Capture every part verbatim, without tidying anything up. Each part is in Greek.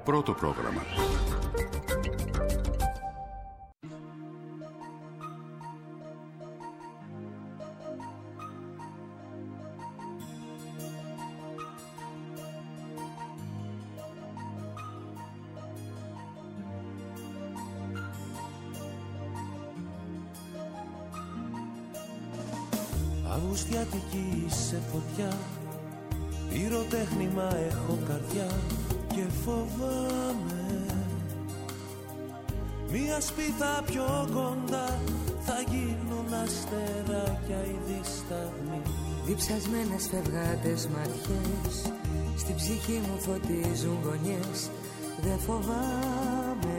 Πρώτο πρόγραμμα. Αυγουστιάτικη σε φωτιά, πυροτέχνημα έχω καρδιά και φοβάμαι μία σπίθα πιο κοντά θα γίνουν αστεράκια οι δισταγμοί. Διψασμένες φευγάτες ματιές στην ψυχή μου φωτίζουν γωνιές. Δεν φοβάμαι,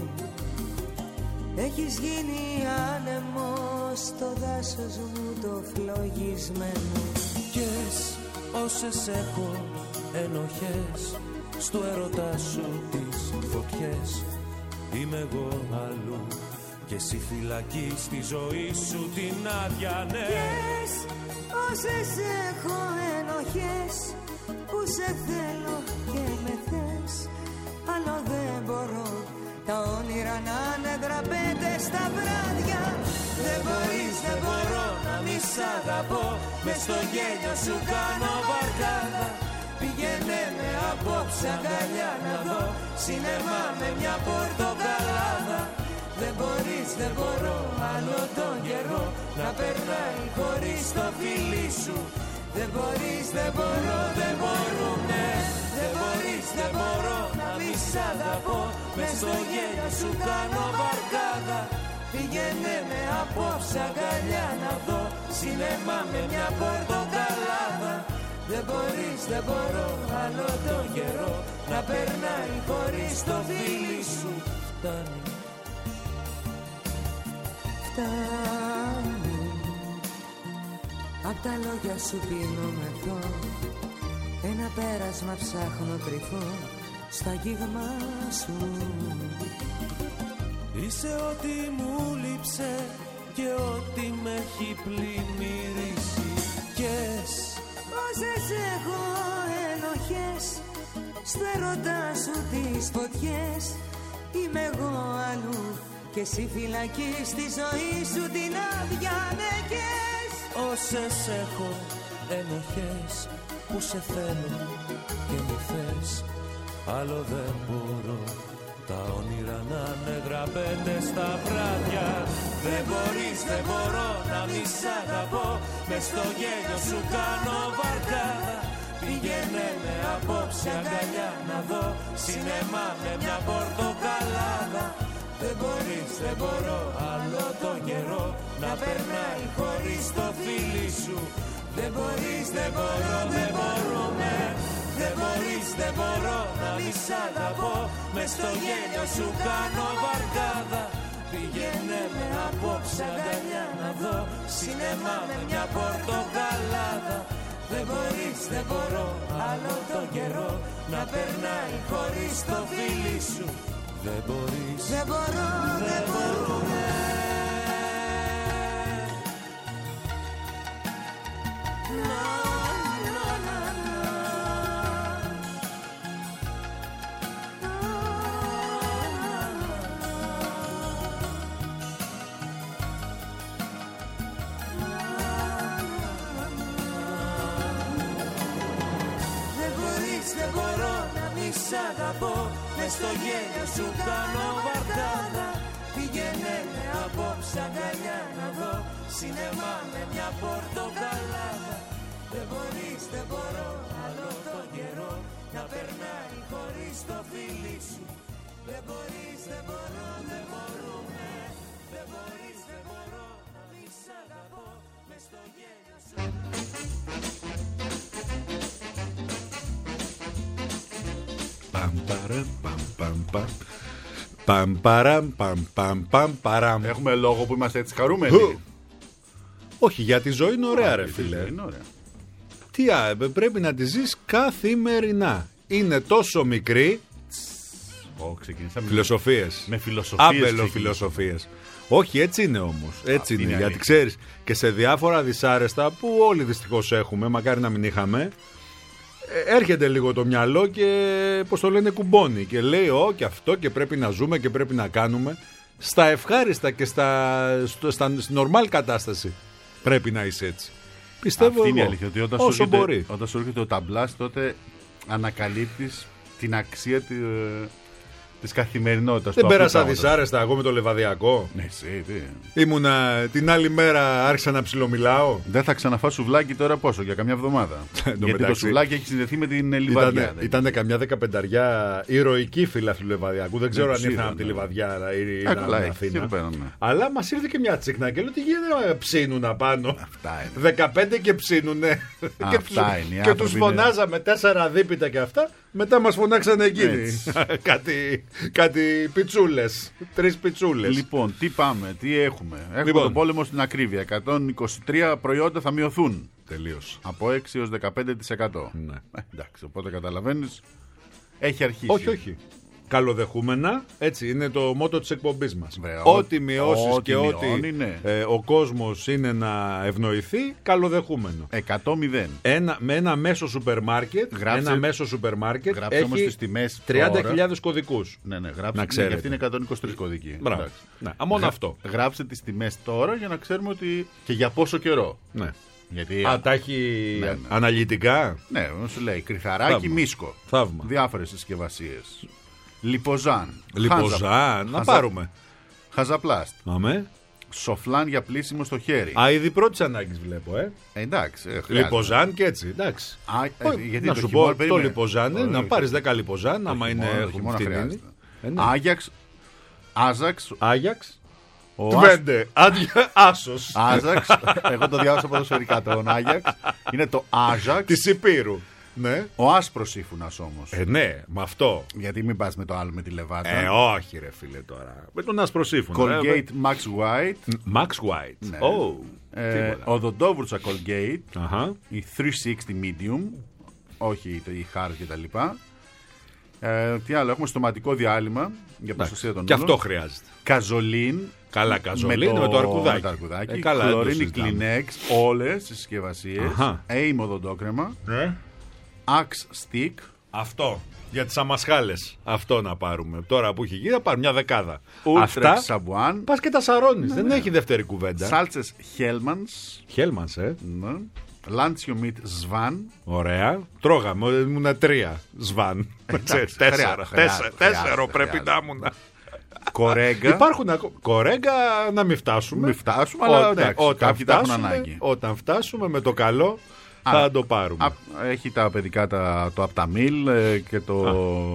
έχεις γίνει άνεμος στο δάσος μου το φλογισμένο. Κες όσες έχω ενοχές στο έρωτά σου τις φωτιές. Είμαι εγώ αλλού και εσύ φυλακή στη ζωή σου την άδεια, ναι. Κες όσες έχω ενοχές που σε θέλω και με θες. Άλλο δεν μπορώ τα όνειρα να είναι δραπέτες στα βράδια. Δεν μπορείς, δεν μπορώ να μη σ' αγαπώ. Μες στο γέλιο σου κάνω βαρκάδα. Πήγαινε με απόψε αγκαλιά να δω σινεμά με μια πορτοκαλάδα. Δεν μπορείς, δεν μπορώ άλλο τον καιρό να περνάει χωρίς το φίλι σου. Δεν μπορείς, δεν μπορώ, δεν μπορούμε. Δεν μπορείς, δεν μπορώ να μη σ' αγαπώ. Μες στο γέλιο σου κάνω βαρκάδα. Πήγαινε με απόψε αγκαλιά να δω σινεμά με μια πορτοκαλάδα. Δεν μπορείς, δεν μπορώ άλλο τον καιρό να περνάει χωρίς το φίλι σου. Φτάνει, φτάνει. Απ' τα λόγια σου πίνω μεθό. Ένα πέρασμα ψάχνω κρυφό στα αγγίγμα σου. Είσαι ό,τι μου λείψε και ό,τι με έχει πλημμυρίσει. Κες όσες έχω ενοχές στο έρωτά σου τις φωτιές. Είμαι εγώ αλλού και εσύ φυλακή στη ζωή σου την άδεια, ναι. Κες όσες έχω ενοχές που σε θέλω και με θες. Άλλο δεν μπορώ τα όνειρα να είναι γραπέτες στα βράδια. Δεν μπορείς, δεν μπορώ να μη σ' αγαπώ. Μες στο γέλιο σου κάνω βαρκάδα. Πήγαινε με απόψε αγκαλιά να δω σινεμά με μια πορτοκαλάδα. Δεν μπορείς, δεν μπορώ άλλο τον καιρό να περνάει χωρίς το φίλι σου. Δεν μπορείς, δεν μπορώ, δεν μπορούμε. Δεν μπορείς, δεν μπορώ να μη σ' αγαπώ. Μες στο γέλιο σου κάνω βαρκάδα. Πήγαινε με απόψε αγκαλιά να δω σινεμά με μια πορτοκαλάδα. Δεν μπορείς, δεν μπορώ άλλο τον καιρό να περνάει χωρίς το φίλι σου. Δεν μπορείς, δεν μπορώ, δεν μπορούμε. Δεν μπορώ να μη σ' αγαπώ. Μες στο γέλιο σου κάνω βαρκάδα. Πήγαινε με απόψε αγκαλιά να δω σινεμά με μια πορτοκαλάδα. Δεν μπορείς, δεν μπορώ άλλο τον καιρό να περνάει χωρίς το φίλι σου. Δεν μπορείς, δεν μπορώ, δεν μπορούμε. Δεν μπορείς, δεν μπορώ να μη σ' αγαπώ. Μες στο γέλιο σου. Παμ παραμ παμ παμ παμ. Παμ παραμ παμ παμ παμ παραμ. Έχουμε λόγο που είμαστε έτσι χαρούμενοι. Όχι, για τη ζωή είναι ωραία, ρε φίλε. Είναι ωραία. Τι α, πρέπει να τη ζεις καθημερινά. Είναι τόσο μικρή. Oh, ξεκινήσαμε φιλοσοφίες. Με φιλοσοφίες. Άμπελο φιλοσοφίες. Όχι, έτσι είναι όμως. Έτσι Α, είναι. είναι Γιατί αλήθεια. ξέρεις, και σε διάφορα δυσάρεστα που όλοι δυστυχώς έχουμε, μακάρι να μην είχαμε, έρχεται λίγο το μυαλό και πώς το λένε κουμπώνει και λέει «Ω και αυτό και πρέπει να ζούμε και πρέπει να κάνουμε». Στα ευχάριστα και στα, στο, στα, στην νορμάλ κατάσταση πρέπει να είσαι έτσι. Πιστεύω αυτή είναι η εγώ, αλήθεια, ότι όταν όσο σου, έρχεται, μπορεί. όταν σου έρχεται ο ταμπλάς, τότε ανακαλύπτεις την αξία τη, της καθημερινότητας. Δεν του πέρασα απλού πράγματος. δυσάρεστα εγώ με το λεβαδιακό. Ναι, εσύ, τι. Ήμουνα την άλλη μέρα, άρχισα να ψιλομιλάω. Δεν θα ξαναφάς σουβλάκι τώρα πόσο, για καμιά εβδομάδα. Γιατί μεταξύ, το σουβλάκι έχει συνδεθεί με την λιβαδιά. Ήταν, ήταν καμιά δεκαπενταριά ηρωική φύλλα του λεβαδιάκου. Δεν ξέρω Ναι, αν ήρθαν είδα, από τη ναι. λιβαδιά ή Ε, ήταν καλά, από έχει, Αθήνα. εδώ πέρα, ναι. Αλλά μας ήρθε και μια τσίκνα και λέω τι γίνεται να ψήνουν απάνω. Αυτά είναι. δεκαπέντε και ψίνουνε. και τους, Αυτά είναι, οι και άνθρωποι τους είναι- φωνάζαμε τέσσερα δίπιτα και αυτά. Μετά μας φωνάξανε εκείνοι. Έτσι. κάτι, κάτι πιτσούλες. Τρεις πιτσούλες. Λοιπόν, τι πάμε, τι έχουμε. Έχουμε Λοιπόν. τον πόλεμο στην ακρίβεια. εκατόν είκοσι τρία προϊόντα θα μειωθούν. Τελείως. Από έξι έως δεκαπέντε τοις εκατό. Ναι. Ε, εντάξει, οπότε καταλαβαίνεις. Έχει αρχίσει. Όχι, όχι. Καλοδεχούμενα, έτσι είναι το μότο της εκπομπής μας. Βέβαια, ό,τι ό- μειώσεις ό,τι και ό,τι μειώνει, ναι. ε, ο κόσμος είναι να ευνοηθεί, καλοδεχούμενο. εκατό μηδέν. Ένα, με ένα μέσο σούπερ μάρκετ, Γράψε- ένα μέσο σούπερ μάρκετ γράψε όμως έχει τις τιμές τριάντα χιλιάδες τώρα. κωδικούς. Ναι, ναι, γράψε. Να ναι, ξέρετε. γιατί αυτή είναι εκατόν είκοσι τρία κωδικοί. Μπράβο. Εντάξει. Ναι, α, μόνο Γρα- αυτό. Γράψε τις τιμές τώρα για να ξέρουμε ότι. Και για πόσο καιρό. Ναι. Γιατί. Α, τα έχει Ναι, ναι. αναλυτικά. Ναι, σου λέει κρυθαράκι, Θαύμα. μίσκο. Θαύμα. Διάφορες συσκευασίες. Λιποζάν. Λιποζάν, να Χαζα- πάρουμε. Χαζαπλάστ. Αμέ. Σοφλάν για πλύσιμο στο χέρι. Α, ήδη πρώτης ανάγκης βλέπω, ε. Ε, εντάξει. ε, χρειάζεται. Λιποζάν και έτσι, εντάξει. Α, ε, Όχι, γιατί να το σου χειμώνα, πω, το περίμενε. λιποζάν, ε, Όχι, να όχι. πάρεις δέκα λιποζάν, Το άμα είναι χειμώνα, το έχουν χειμώνα φτηνίνη. χρειάζεται. Ε, ναι. Άγιαξ. Άζαξ. Άγιαξ. Ο Τβέντε. Άντια. Άσος. Άζαξ. Εγώ το διάβασα ποδοσφαιρικά τον Άγιαξ. Είναι το Άζαξ. Της Υπήρου. Ναι. Ο άσπρος ύφουνας όμως. Ε, ναι, με αυτό. Γιατί μην πας με το άλλο με τη λεβάντα. Ε, όχι ρε φίλε τώρα. Με τον άσπρο σύμφωνο. Colgate Max White. Max White. Ναι. Oh, Ε, τίποτα. οδοντόβουρτσα Colgate. Αχα. Η τριακόσια εξήντα Medium. Όχι το- η Hard και τα λοιπά. Ε, τι άλλο, έχουμε στοματικό διάλειμμα για προστασία των Και ούλων. αυτό χρειάζεται. Καζολίν. Καλά, καζολίν με το αρκουδάκι. Με το αρκουδάκι. Ε, καλά, δεν το Χλωρίνη συζητάμε. Kleenex. Όλες τις συσκευασίες. Αχα. Aim οδοντόκρεμα. Ναι. Axe Stick. Αυτό. Για τις αμασχάλες. Αυτό να πάρουμε. Τώρα που έχει γίνει, θα πάρουμε μια δεκάδα. Ultrex Αυτά. Σαμπουάν. Πας και τα σαρώνεις. Δεν έχει δεύτερη κουβέντα. Σάλτσες Hellmann's. Χέλμανς, ε. Ναι. Lancia Meat Svan. Ωραία. Τρώγαμε. Ήμουνα τρία. Σβάν. Ξέρεις, Τέσσερα. χρειάζεται, Τέσσερα χρειάζεται, τέσσερο πρέπει χρειάζεται. να ήμουν. Κορέγκα. Υπάρχουν ακόμα. Κορέγκα να μην φτάσουμε. Μην φτάσουμε, αλλά Ό, ναι, εντάξει, όταν, κάποιοι τα έχουν φτάσουμε, ανάγκη. όταν φτάσουμε με το καλό Α, θα το πάρουμε. Α, έχει τα παιδικά τα, το Aptamil ε, και το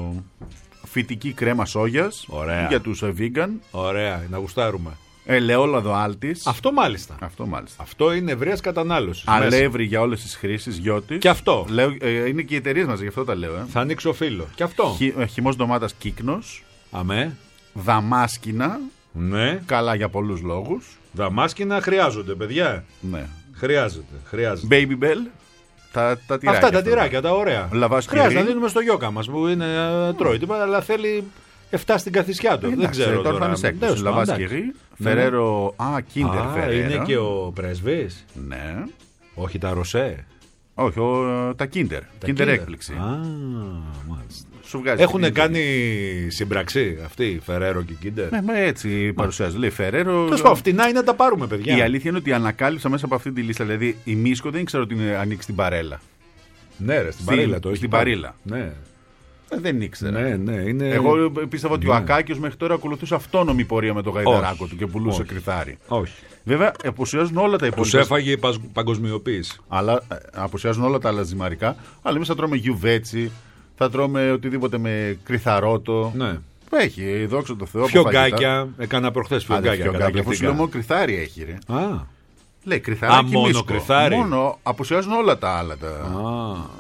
φυτική κρέμα σόγιας. Ωραία. Για τους ε, vegan. Ωραία, να γουστάρουμε. Ελαιόλαδο άλτης. Αυτό μάλιστα. Αυτό μάλιστα. Αυτό είναι ευρεία κατανάλωση. Αλεύρι για όλες τις χρήσεις, γιώτης. Και αυτό. Λέω, ε, είναι και οι εταιρείες μας, γι' αυτό τα λέω. Ε. Θα ανοίξω φίλο. Και αυτό. Χι, ε, χυμός ντομάτας κύκνος. Αμέ. Δαμάσκηνα. Ναι. Καλά για πολλούς λόγους. Δαμάσκηνα χρειάζονται, παιδιά. Ναι. Χρειάζεται. Χρειάζεται. Baby Bell. Τα, τα τυράκια. Αυτά τα αυτά. τυράκια, τα ωραία. Λαβάς Χρειάζεται κυρί. να δίνουμε στο γιώκα μας που είναι ε, τρώει τίποτα, αλλά θέλει εφτά στην καθισιά του. Δεν Εντάξει, ξέρω τώρα θα είναι σε έκπτωση. Τέλος Λαβάς πάντων, κυρί. Ναι. Φεραίρο. Α, Kinder Α, Ferrero. είναι και ο πρέσβης. Ναι. Όχι τα ροσέ. Όχι, ο, τα Kinder. Τα Kinder έκπληξη. Α, μάλιστα. Σου βγάζει. Έχουν Kinder. κάνει σύμπραξη αυτοί, Φεραίρο και Κίντερ. Ναι, μα έτσι παρουσιάζει. Λέει Φεραίρο. Τέλος πάντων, φτηνά είναι να τα πάρουμε, παιδιά. Η αλήθεια είναι ότι ανακάλυψα μέσα από αυτή τη λίστα. Δηλαδή η Μίσκο δεν ήξερα ότι είναι ανοίξει την παρέλα. Ναι, ρε, στην Στην- παρήλα το έχει στην πάρει. παρήλα. Ναι, Ε, δεν ήξερα. ναι, ναι. Είναι... Εγώ πίστευα ότι ο Ναι. Ακάκιος μέχρι τώρα ακολουθούσε αυτόνομη πορεία με το γαϊδαράκο του και πουλούσε Όχι. κρυθάρι. Όχι. Βέβαια, απουσιάζουν όλα τα Τους υπόλοιπα. έφαγε η πασ- παγκοσμιοποίηση. Αλλά ε, απουσιάζουν όλα τα άλλα ζυμαρικά. Αλλά εμείς θα τρώμε γιουβέτσι, θα τρώμε οτιδήποτε με κρυθαρότο. Ναι. Έχει, δόξα τω Θεώ. από φαγητά. Φιωγκάκια. Έκανα προχθές Άντε, φιωγκάκια. φιωγκάκια. Αφού σου καταπληκτικά. λέω μόνο κρυθάρι έχει, ρε. Α, Λέει κρυθαράκι. Α, μόνο μίσκο. κρυθάρι. Μόνο απουσιάζουν όλα τα άλλα. Τα... α.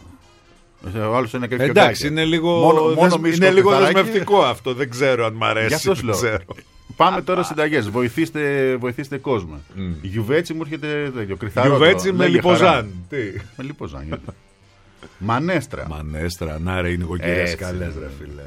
Ο άλλος είναι και Εντάξει, φιωγκάκια. είναι λίγο, Μόνο- μόνο δεσ- μίσκο είναι λίγο κρυθαράκι. δεσμευτικό αυτό. Δεν ξέρω αν μ' αρέσει. Γι' αυτό σου δεν λέω. ξέρω. Πάμε τώρα συνταγές. Βοηθήστε, βοηθήστε κόσμο. Γιουβέτσι μου έρχεται τέτοιο κρυθαρότο. Γιουβέτσι με Λέγε χαρά. λιποζάν. Τι. Με λιποζάν. Μανέστρα. Μανέστρα, να ρε, είναι νοικοκυρές Έτσι. καλές ρε φίλε.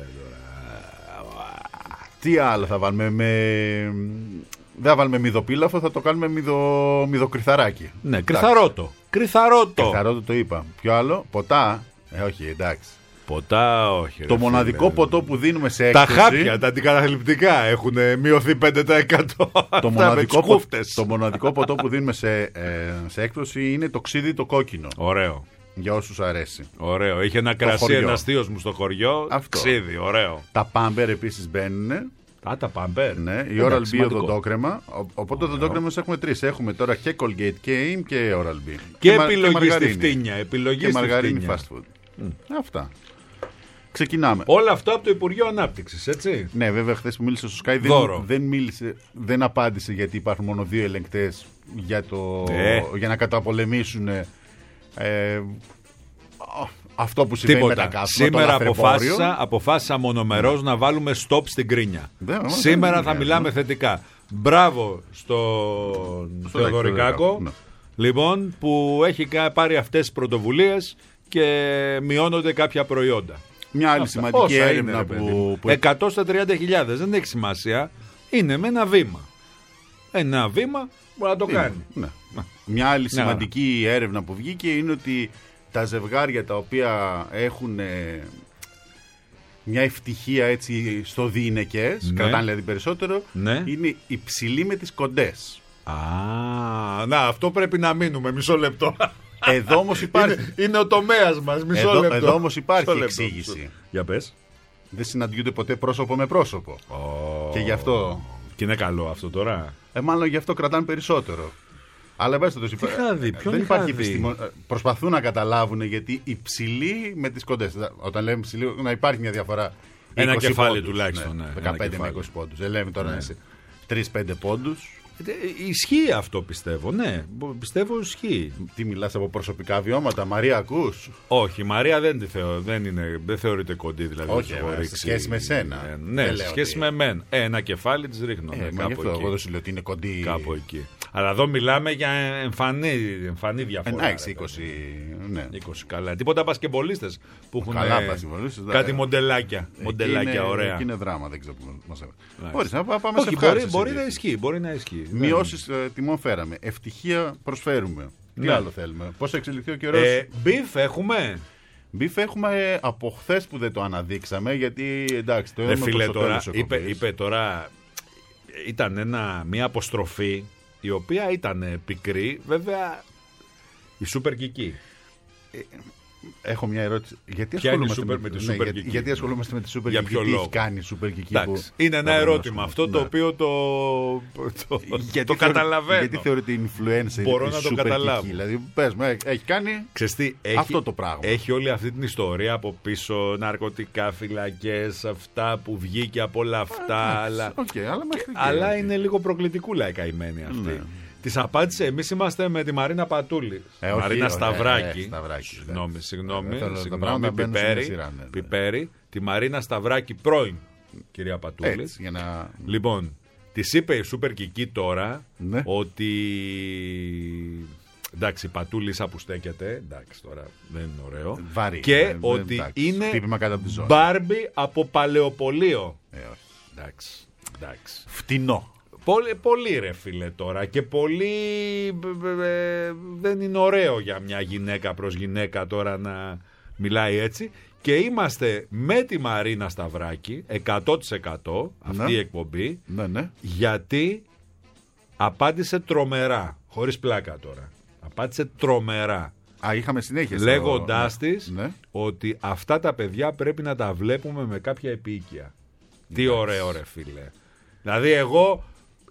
Τι άλλο θα βάλουμε με... Δεν θα βάλουμε μυδοπίλαφο, θα το κάνουμε μυδο... μυδοκρυθαράκι. Ναι, κρυθαρότο. Κρυθαρότο. Κρυθαρότο το είπα. Ποιο άλλο, ποτά. Ε, όχι, εντάξει. Ποτά όχι. Το ρε, μοναδικό φίλε. ποτό που δίνουμε σε Τα έκπτωση. χάπια, τα αντικαταθλιπτικά έχουν μειωθεί πέντε τοις εκατό. Το μοναδικό, πο, το μοναδικό ποτό που δίνουμε σε, ε, σε έκπτωση είναι το ξύδι το κόκκινο. Ωραίο. Για όσους αρέσει. Ωραίο. Είχε ένα κρασί ένα αστείος μου στο χωριό. Αυτό. Ξύδι, ωραίο. Τα πάμπερ επίσης μπαίνουν. Α, τα πάμπερ. Ναι, η Oral-B οδοντόκρεμα. Οπότε οδοντόκρεμες έχουμε τρεις. Έχουμε τώρα και Colgate και Aim και Oral-B. Και, και επιλογή στη φτύνια. Επιλογή και μαργαρίνη fast food. Mm. Αυτά. Ξεκινάμε. Όλα αυτά από το Υπουργείο Ανάπτυξης, έτσι. Ναι, βέβαια, χθες που μίλησε στο Sky δεν, δεν, μίλησε, δεν απάντησε γιατί υπάρχουν μόνο δύο ελεγκτές για, το, ε. για να καταπολεμήσουν ε, αυτό που συμβαίνει με τα καύσιμα. Σήμερα αποφάσισα, αποφάσισα μονομερώς ναι. να βάλουμε stop στην κρίνια. Δεν, Σήμερα δεν, θα ναι, μιλάμε ναι. θετικά. Μπράβο στον στο Θεοδωρικάκο, ναι. λοιπόν, που έχει πάρει αυτές τις πρωτοβουλίες και μειώνονται κάποια προϊόντα. Μια άλλη Αυτά. σημαντική Όσα έρευνα είναι, που, που... εκατό στα τριάντα χιλιάδες, δεν έχει σημασία. Είναι με ένα βήμα. Ένα βήμα μπορεί να το είναι, κάνει. Ναι. Μια άλλη ναι. σημαντική έρευνα που βγήκε είναι ότι τα ζευγάρια τα οποία έχουν ε, μια ευτυχία έτσι στο διηνεκές, ναι. κρατάνε δηλαδή περισσότερο, ναι. είναι υψηλή με τις κοντές. Α, να, αυτό πρέπει να μείνουμε μισό λεπτό. Εδώ όμως υπάρχει. Είναι, είναι ο τομέας μας. Μισό εδώ, λεπτό. Εδώ όμως υπάρχει λεπτό, εξήγηση. Μισό. Για πες. Δεν συναντιούνται ποτέ πρόσωπο με πρόσωπο. Oh. Και γι' αυτό. Και είναι καλό αυτό τώρα. Ε, μάλλον γι' αυτό κρατάνε περισσότερο. Αλλά βέστε το δεν υπάρχει επιστήμο... Προσπαθούν να καταλάβουν γιατί υψηλή με τις κοντές. Όταν λέμε υψηλή, να υπάρχει μια διαφορά. Ένα κεφάλι πόντους, τουλάχιστον. Ναι, ναι, δεκαπέντε με είκοσι πόντους. Δεν λέμε τώρα ναι. τρία πέντε πόντους. Ισχύει αυτό πιστεύω, ναι. Πιστεύω ισχύει. Τι μιλάς από προσωπικά βιώματα, Μαρία, ακούς? Όχι, Μαρία δεν, τη θεω, δεν, είναι, δεν θεωρείται κοντή, δηλαδή. Όχι, ε, σε σχέση με σένα. Ε, ναι, σε σχέση ότι... με μένα. Ε, ένα κεφάλι της ρίχνω. Ε, ναι, κάπου εκεί. Εγώ δεν σου λέω ότι είναι κοντή. Κάπου εκεί. Αλλά εδώ μιλάμε για εμφανή, εμφανή διαφορά. Εντάξει, είκοσι, ναι. είκοσι καλά. Τίποτα μπασκεμπολίστες που έχουν καλά, ε, κάτι μοντελάκια. Μοντελάκια ωραία. Εκεί είναι δράμα, δεν ξέρω που μας έβαλε. Μπορείς να πάμε σε ευχάριστες. Μπορεί να ισχύει, μπορεί να ισχύει. Μειώσεις ε, τιμών φέραμε. Ευτυχία προσφέρουμε. Τι ναι. άλλο θέλουμε? Πώς θα εξελιχθεί ο καιρός? Ε, μπιφ έχουμε. Μπιφ έχουμε ε, από χθες που δεν το αναδείξαμε. Γιατί εντάξει, το ε, φίλε, τώρα, είπε, είπε τώρα. Ήταν ένα, μια αποστροφή η οποία ήταν πικρή. Βέβαια η Super Kiki. Ε, Έχω μια ερώτηση. Γιατί ασχολούμαστε με, με, τη ναι, για, γιατί ασχολούμαστε με τη Super Kiki? Τι έχει κάνει η Super Kiki? Που... Είναι ένα ερώτημα αυτό ναι. το οποίο το, το, γιατί το καταλαβαίνω. Γιατί θεωρείται influencer? Μπορώ να το καταλάβω. Δηλαδή, πες μου, έχει κάνει Ξεστή, έχει, αυτό το πράγμα. Έχει όλη αυτή την ιστορία από πίσω, ναρκωτικά, φυλακές, αυτά που βγήκε από όλα αυτά. Α, αλλά okay, αλλά, και, αλλά είναι λίγο προκλητικούλα η καημένη αυτή. Ναι. Της απάντησε, εμείς είμαστε με τη Μαρίνα Πατούλη. Ε, Μαρίνα όχι, Σταυράκη. Ε, ε, Σταυράκη συγγνώμη, συγγνώμη. Ε, συγγνώμη πιπέρι, σειρά, ναι, πιπέρι. Ναι. Τη Μαρίνα Σταυράκη πρώην κυρία Πατούλη. Έτσι, για να... Λοιπόν, της είπε η Super Kiki τώρα ναι. ότι. Εντάξει, η Πατούλη που στέκεται. Εντάξει, τώρα δεν είναι ωραίο. Βαρύ, και ε, ότι εντάξει, είναι από Μπάρμπι από παλαιοπολείο. Ε, όχι. Εντάξει, εντάξει. Φτηνό. Πολύ, πολύ ρε φίλε τώρα και πολύ ε, δεν είναι ωραίο για μια γυναίκα προς γυναίκα τώρα να μιλάει έτσι και είμαστε με τη Μαρίνα Σταυράκη εκατό τοις εκατό αυτή ναι. η εκπομπή ναι, ναι. γιατί απάντησε τρομερά, χωρίς πλάκα τώρα, απάντησε τρομερά. Α, είχαμε συνέχεια. Λέγοντάς ναι. της ναι. ότι αυτά τα παιδιά πρέπει να τα βλέπουμε με κάποια επίοικια. Τι ωραίο ρε φίλε. Δηλαδή εγώ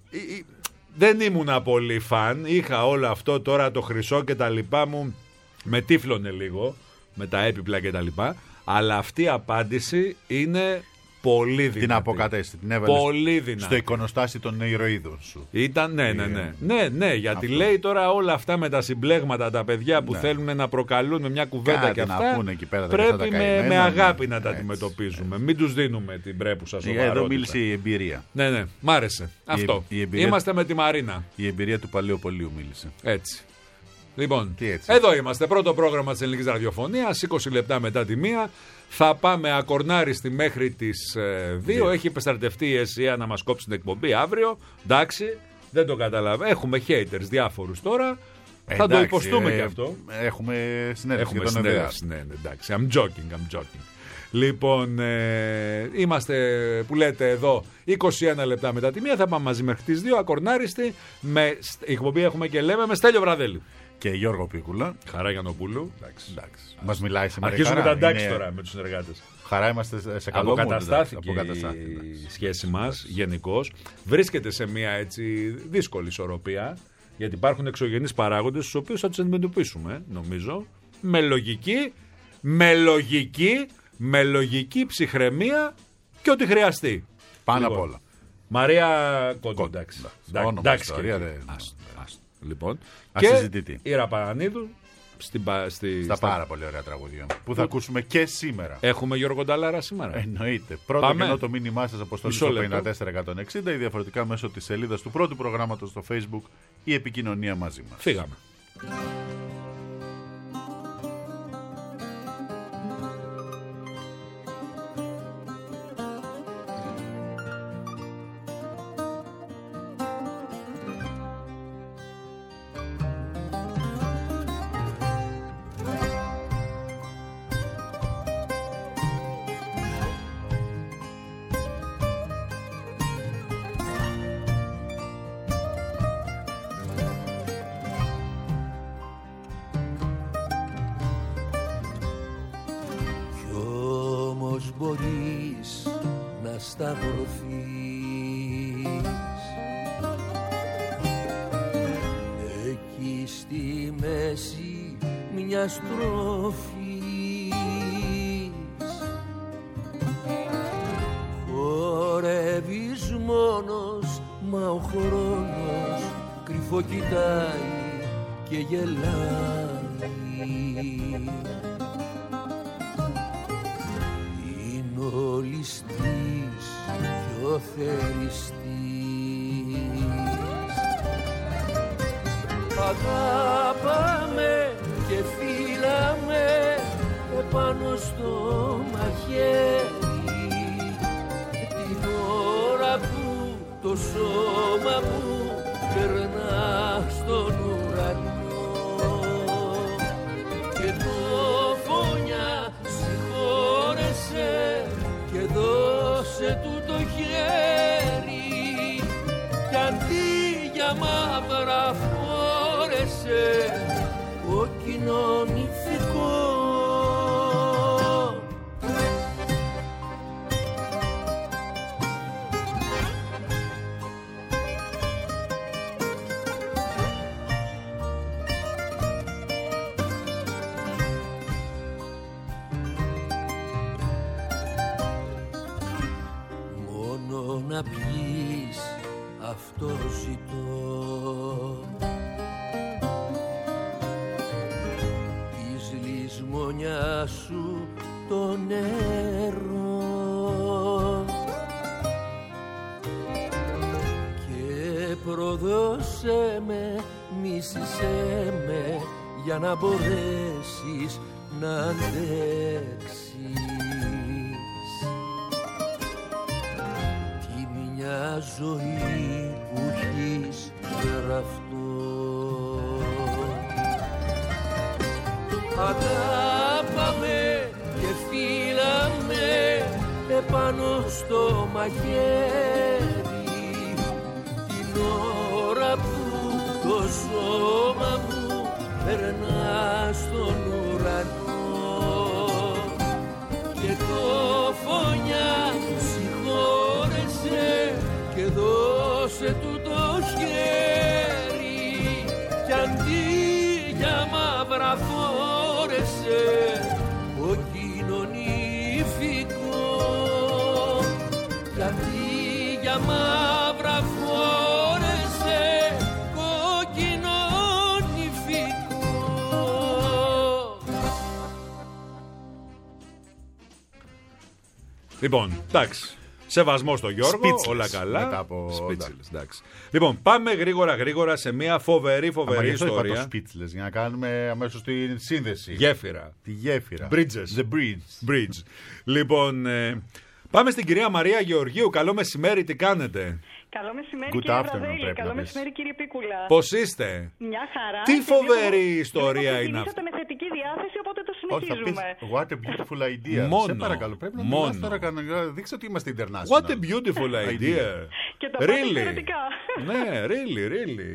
δεν ήμουνα πολύ φαν. Είχα όλο αυτό τώρα το χρυσό και τα λοιπά μου. Με τύφλωνε λίγο με τα έπιπλα και τα λοιπά. Αλλά αυτή η απάντηση είναι πολύ δυνατή. Την αποκατέστη, την έβαλε πολύ δυνατή. Στο εικονοστάσι των ηρωίδων σου. Ήταν, ναι, ναι, ναι. Ναι, ναι, γιατί αυτό. Λέει τώρα όλα αυτά με τα συμπλέγματα, τα παιδιά που ναι. θέλουν να προκαλούν με μια κουβέντα κάτι και αυτά. Να εκεί πέρα, πρέπει τα με, με αγάπη ναι. να τα έτσι, αντιμετωπίζουμε. Έτσι. Μην τους δίνουμε την πρέπουσα σοβαρότητα. Εδώ μίλησε η εμπειρία. Ναι, ναι, μ' άρεσε. Η αυτό. Η εμπειρία... Είμαστε με τη Μαρίνα. Η εμπειρία του Παλαιοπολίου μίλησε. Έτσι. Λοιπόν, εδώ είμαστε. Πρώτο πρόγραμμα της Ελληνικής Ραδιοφωνίας, είκοσι λεπτά μετά τη μία. Θα πάμε ακορνάριστη μέχρι τις δύο. Έχει επεστρατευτεί η ΕΣΥΑ να μας κόψει την εκπομπή αύριο. Εντάξει, δεν το καταλαβαίνω. Έχουμε haters διάφορους τώρα. Ε, θα εντάξει, το υποστούμε ε, και αυτό. Έχουμε συνέντευξη. Έχουμε συνέντευξη, ναι, ναι, εντάξει. I'm joking, I'm joking. Λοιπόν, ε, είμαστε που λέτε εδώ είκοσι ένα λεπτά μετά τη μία. Θα πάμε μαζί μέχρι τις δύο. Ακορνάριστοι. Με εκπομπή έχουμε και λέμε με Στέλιο Βραδέλη. Και Γιώργο Πίκουλα. Χαρά Γιαννοπούλου. Μας μιλάει σήμερα. Αρχίζουμε τα εντάξει είναι... τώρα με τους συνεργάτες. Χαρά είμαστε σε καλό μόντο. Αποκαταστάθηκε η σχέση μας γενικώς. Βρίσκεται σε μια έτσι δύσκολη ισορροπία. Γιατί υπάρχουν εξωγενείς παράγοντες τους οποίους θα τους αντιμετωπίσουμε, νομίζω. Με λογική, με λογική, με λογική ψυχραιμία και ό,τι χρειαστεί. Πάνω απ' όλα. Μαρία Κόντο, εντάξει. Εντάξει, λοιπόν. Ασυζητητή. Και η Ραπανίδου στη, στη, στα, στα πάρα πολύ ωραία τραγούδια που, που θα ακούσουμε και σήμερα. Έχουμε Γιώργο Νταλάρα σήμερα. Εννοείται. Πρώτο και το μήνυμά σας αποστολή στο πενήντα τέσσερα εκατόν εξήντα ή διαφορετικά μέσω της σελίδας του πρώτου προγράμματος στο Facebook η επικοινωνία μαζί μας. Φύγαμε. Εκεί στη μέση μια στροφής χορεύεις μόνος, μα ο χρόνος κρυφό κοιτάει και γελάει. Είναι ο ληστής και ο θεριστής. Αγάπαμε και φύλαμε επάνω στο μαχαίρι την ώρα που το σώμα μου περνά στον ουρανό και το φωνιά συγχώρεσε και δώσε του το χέρι κι αντί για μαύρα φόρεσε κόκκινο νηφικό. Μόνο να πιείς αυτό ζητώ, της λησμονιάς σου το νερό και προδώσε με, μίσησέ με για να μπορέσεις να αντέξεις μια ζωή που έχεις γραφτό. Αγάπαμε και φύλαμε επάνω στο μαχαίρι την ώρα που το σώμα μου περνά στον ουρανό και το φωνιά και δώσε του το χέρι κι αντί για μαύρα φόρεσε κόκκινο νηφικό κι αντί για μαύρα φόρεσε κόκκινο νηφικό. Λοιπόν, εντάξει. Σεβασμό στο Γιώργο, Speechless. Όλα καλά. Από... εντάξει. Λοιπόν, πάμε γρήγορα γρήγορα σε μια φοβερή φοβερή ιστορία. Είπα το Speechless, για να κάνουμε αμέσως τη σύνδεση. Γέφυρα. Τη γέφυρα. Bridges. The bridge. Bridge. Λοιπόν, ε, πάμε στην κυρία Μαρία Γεωργίου. Καλό μεσημέρι, τι κάνετε? Καλό μεσημέρι, Good κύριε afternoon, Βραδέλη. πρέπει Καλό να πεις. μεσημέρι, κύριε Πίκουλα. Πώς είστε? Μια χαρά. Τι Και φοβερή βλέπω- ιστορία βλέπω είναι ότι αυτή. με θετική διάθεση, οπότε το Όχι, θα πεις συνεχίζουμε. what a beautiful idea. Μόνο. Σε παρακαλώ, πρέπει να Μόνο. μιλάς τώρα κανονικά. Δείξτε ότι είμαστε international. What a beautiful idea. Και τα πάτε Really? εξαιρετικά. Ναι, really, really.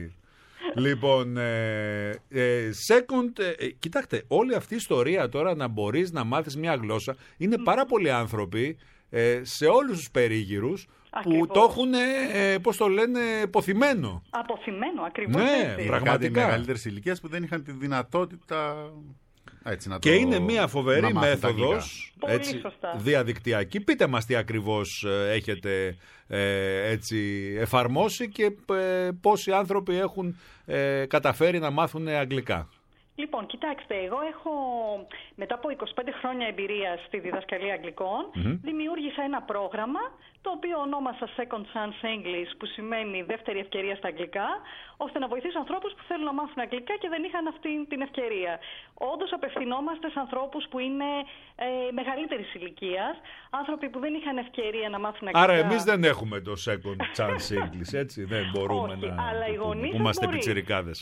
Λοιπόν, ε, ε, second, ε, κοιτάξτε, όλη αυτή η ιστορία τώρα να μπορείς να μάθεις μια γλώσσα, είναι πάρα πολλοί άνθρωποι ε, σε όλους τους περίγυρους που Ακριβώς. το έχουν, ε, πώς το λένε, ποθημένο. Αποθυμένο, ακριβώς. Ναι, έτσι. Είναι πραγματικά. κάτι μεγαλύτερης ηλικίας που δεν είχαν τη δυνατότητα. Έτσι, να Και το, είναι μια φοβερή να μάθουν τα αγγλικά. μέθοδος, Πολύ έτσι, σωστά. διαδικτυακή. Πείτε μας τι ακριβώς ε, έχετε ε, έτσι, εφαρμόσει και ε, πόσοι άνθρωποι έχουν ε, καταφέρει να μάθουν αγγλικά. Λοιπόν, κοιτάξτε, εγώ έχω μετά από είκοσι πέντε χρόνια εμπειρία στη διδασκαλία αγγλικών, δημιούργησα ένα πρόγραμμα το οποίο ονόμασα Second Chance English, που σημαίνει δεύτερη ευκαιρία στα αγγλικά, ώστε να βοηθήσω ανθρώπους που θέλουν να μάθουν αγγλικά και δεν είχαν αυτή την ευκαιρία. Όντως απευθυνόμαστε σε ανθρώπους που είναι ε, μεγαλύτερης ηλικίας, άνθρωποι που δεν είχαν ευκαιρία να μάθουν αγγλικά. Άρα εμείς δεν έχουμε το Second Chance English, έτσι, δεν μπορούμε Όχι, να αλλά οι το πούμε, γονείς που σας είμαστε μπορεί. πιτσιρικάδες.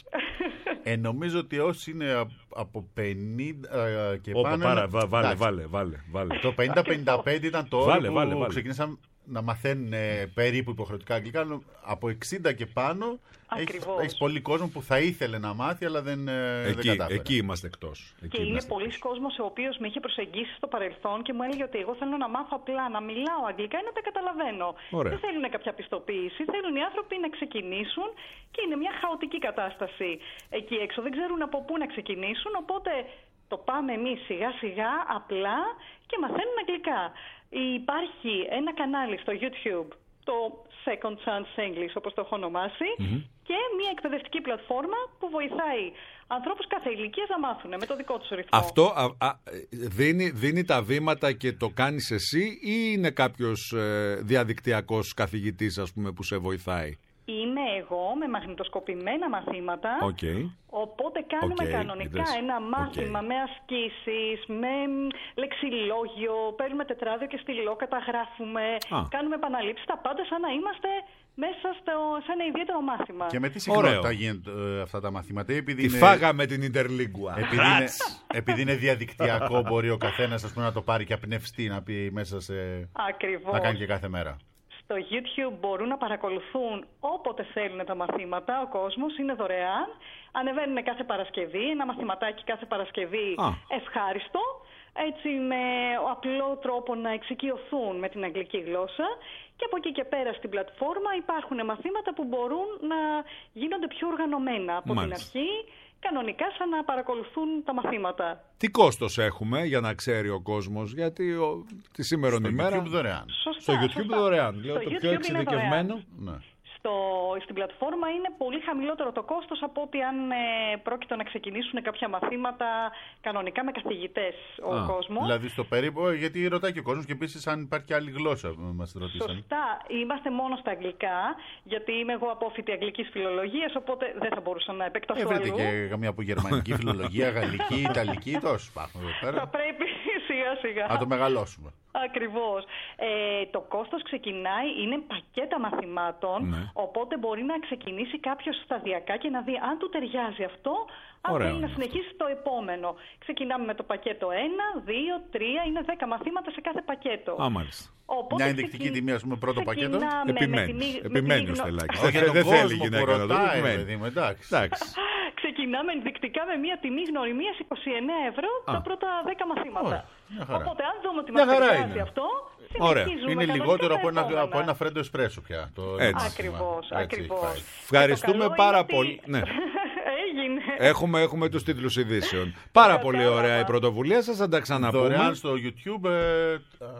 Ε, νομίζω ότι όσοι είναι α- από πενήντα ε, και Όπα, πάνω. πάρα, βα- βάλε, εντάξει. βάλε, βάλε, βάλε. Το πενήντα πενήντα πέντε ήταν το όριο Βάλε, που βάλε, βάλε. ξεκίνησαν να μαθαίνουν ε, περίπου υποχρεωτικά αγγλικά. Από εξήντα και πάνω έχεις, Ακριβώς. έχεις πολύ κόσμο που θα ήθελε να μάθει, αλλά δεν, ε, δεν Εκεί, κατάφερε. εκεί είμαστε εκτός. Εκεί Και είναι είμαστε πολλοί εκτός. κόσμος ο οποίος με είχε προσεγγίσει στο παρελθόν και μου έλεγε ότι εγώ θέλω να μάθω απλά να μιλάω αγγλικά ή να τα καταλαβαίνω. Ωραία. Δεν θέλουν κάποια πιστοποίηση, θέλουν οι άνθρωποι να ξεκινήσουν και είναι μια χαοτική κατάσταση εκεί έξω. Δεν ξέρουν από πού να ξεκινήσουν, οπότε το πάμε εμείς σιγά σιγά απλά και μαθαίνουν αγγλικά. Υπάρχει ένα κανάλι στο YouTube, το Second Chance English όπως το έχω ονομάσει, και μια εκπαιδευτική πλατφόρμα που βοηθάει ανθρώπους κάθε ηλικίας να μάθουν με το δικό τους ρυθμό. Αυτό α, α, δίνει, δίνει τα βήματα και το κάνεις εσύ ή είναι κάποιος ε, διαδικτυακός καθηγητής, ας πούμε, που σε βοηθάει? Είμαι εγώ με μαγνητοσκοπημένα μαθήματα, Okay. οπότε κάνουμε Οκ, κανονικά είδες. ένα μάθημα Οκ. με ασκήσεις, με λεξιλόγιο, παίρνουμε τετράδιο και στυλό, καταγράφουμε, Α. κάνουμε επαναλήψεις, τα πάντα σαν να είμαστε μέσα στο, σε ένα ιδιαίτερο μάθημα. Και με τι συχνότητα Ωραίο. γίνονται ε, αυτά τα μαθήματα, επειδή Τη είναι, φάγαμε την Interlingua. επειδή, είναι, επειδή είναι διαδικτυακό, μπορεί ο καθένας ας πούμε, να το πάρει και απνευστεί να πει μέσα σε. Ακριβώς. να κάνει και κάθε μέρα. Στο YouTube μπορούν να παρακολουθούν όποτε θέλουν τα μαθήματα, ο κόσμος είναι δωρεάν. Ανεβαίνουν κάθε Παρασκευή, ένα μαθηματάκι κάθε Παρασκευή Α. ευχάριστο, έτσι με απλό τρόπο να εξοικειωθούν με την αγγλική γλώσσα. Και από εκεί και πέρα στην πλατφόρμα υπάρχουν μαθήματα που μπορούν να γίνονται πιο οργανωμένα από Μάλιστα. την αρχή, κανονικά σαν να παρακολουθούν τα μαθήματα. Τι κόστος έχουμε για να ξέρει ο κόσμος, γιατί ο, τη σήμερον Στο ημέρα YouTube δωρεάν. Σωστά, στο YouTube σωστά. δωρεάν. Λέω Στο το YouTube πιο είναι εξειδικευμένο. Ναι. Στο, στην πλατφόρμα είναι πολύ χαμηλότερο το κόστος από ότι αν ε, πρόκειται να ξεκινήσουν κάποια μαθήματα κανονικά με καθηγητές ο Α, κόσμος. Δηλαδή στο περίπου, γιατί ρωτάει και ο κόσμος και επίσης αν υπάρχει και άλλη γλώσσα που μας ρωτήσαν. Σωστά. Είμαστε μόνο στα αγγλικά, γιατί είμαι εγώ απόφοιτη αγγλικής φιλολογίας, οπότε δεν θα μπορούσα να επεκταθώ Έβρετε αλλού. και καμία από γερμανική φιλολογία, γαλλική, ιταλική, τόσο υπάρχουν εδώ Θα πέρα. πρέπει σιγά σιγά. Να το μεγαλώσουμε. Ακριβώς. Ε, το κόστος ξεκινάει, είναι πακέτα μαθημάτων, Ναι. οπότε μπορεί να ξεκινήσει κάποιος σταδιακά και να δει αν του ταιριάζει αυτό, αν Ωραίο θέλει να είναι συνεχίσει το επόμενο. Ξεκινάμε με το πακέτο ένα, δύο, τρία, είναι δέκα μαθήματα σε κάθε πακέτο. Α, μάλιστα. Οπότε Μια ενδεικτική ξεκι- τιμή, ας πούμε, πρώτο πακέτο. ξεκινάμε με Επιμένεις. τιμή- με Επιμένει τιμή ο γνω- Στελάκης. Όχι, για τον Δεν θέλει η κόσμο γυναίκα που να το ρωτάει, επιμένει. παιδί μου, εντάξει. Εντάξει. Ξεκινάμε ενδεικτικά με μια τιμή γνωριμίας είκοσι εννέα ευρώ Α. τα πρώτα δέκα μαθήματα. Ωραία, μια χαρά. Οπότε αν δούμε ότι Μια μας χαρά ταιριάζει είναι. αυτό, Ωραία. συνεχίζουμε Είναι κανονικά λιγότερο τα από ένα, επόμενα. από ένα φρέντο εσπρέσο πια. Το Έτσι. μάθημα. Ακριβώς, Έτσι, ακριβώς. πάει. Ευχαριστούμε Και το καλό πάρα είναι ότι- πολύ. Ναι. Έγινε. Έχουμε, έχουμε τους τίτλους ειδήσεων. Πάρα πολύ Κατάλαβα. ωραία η πρωτοβουλία σας, θα τα ξαναπούμε. Δωρεάν στο YouTube. Ε,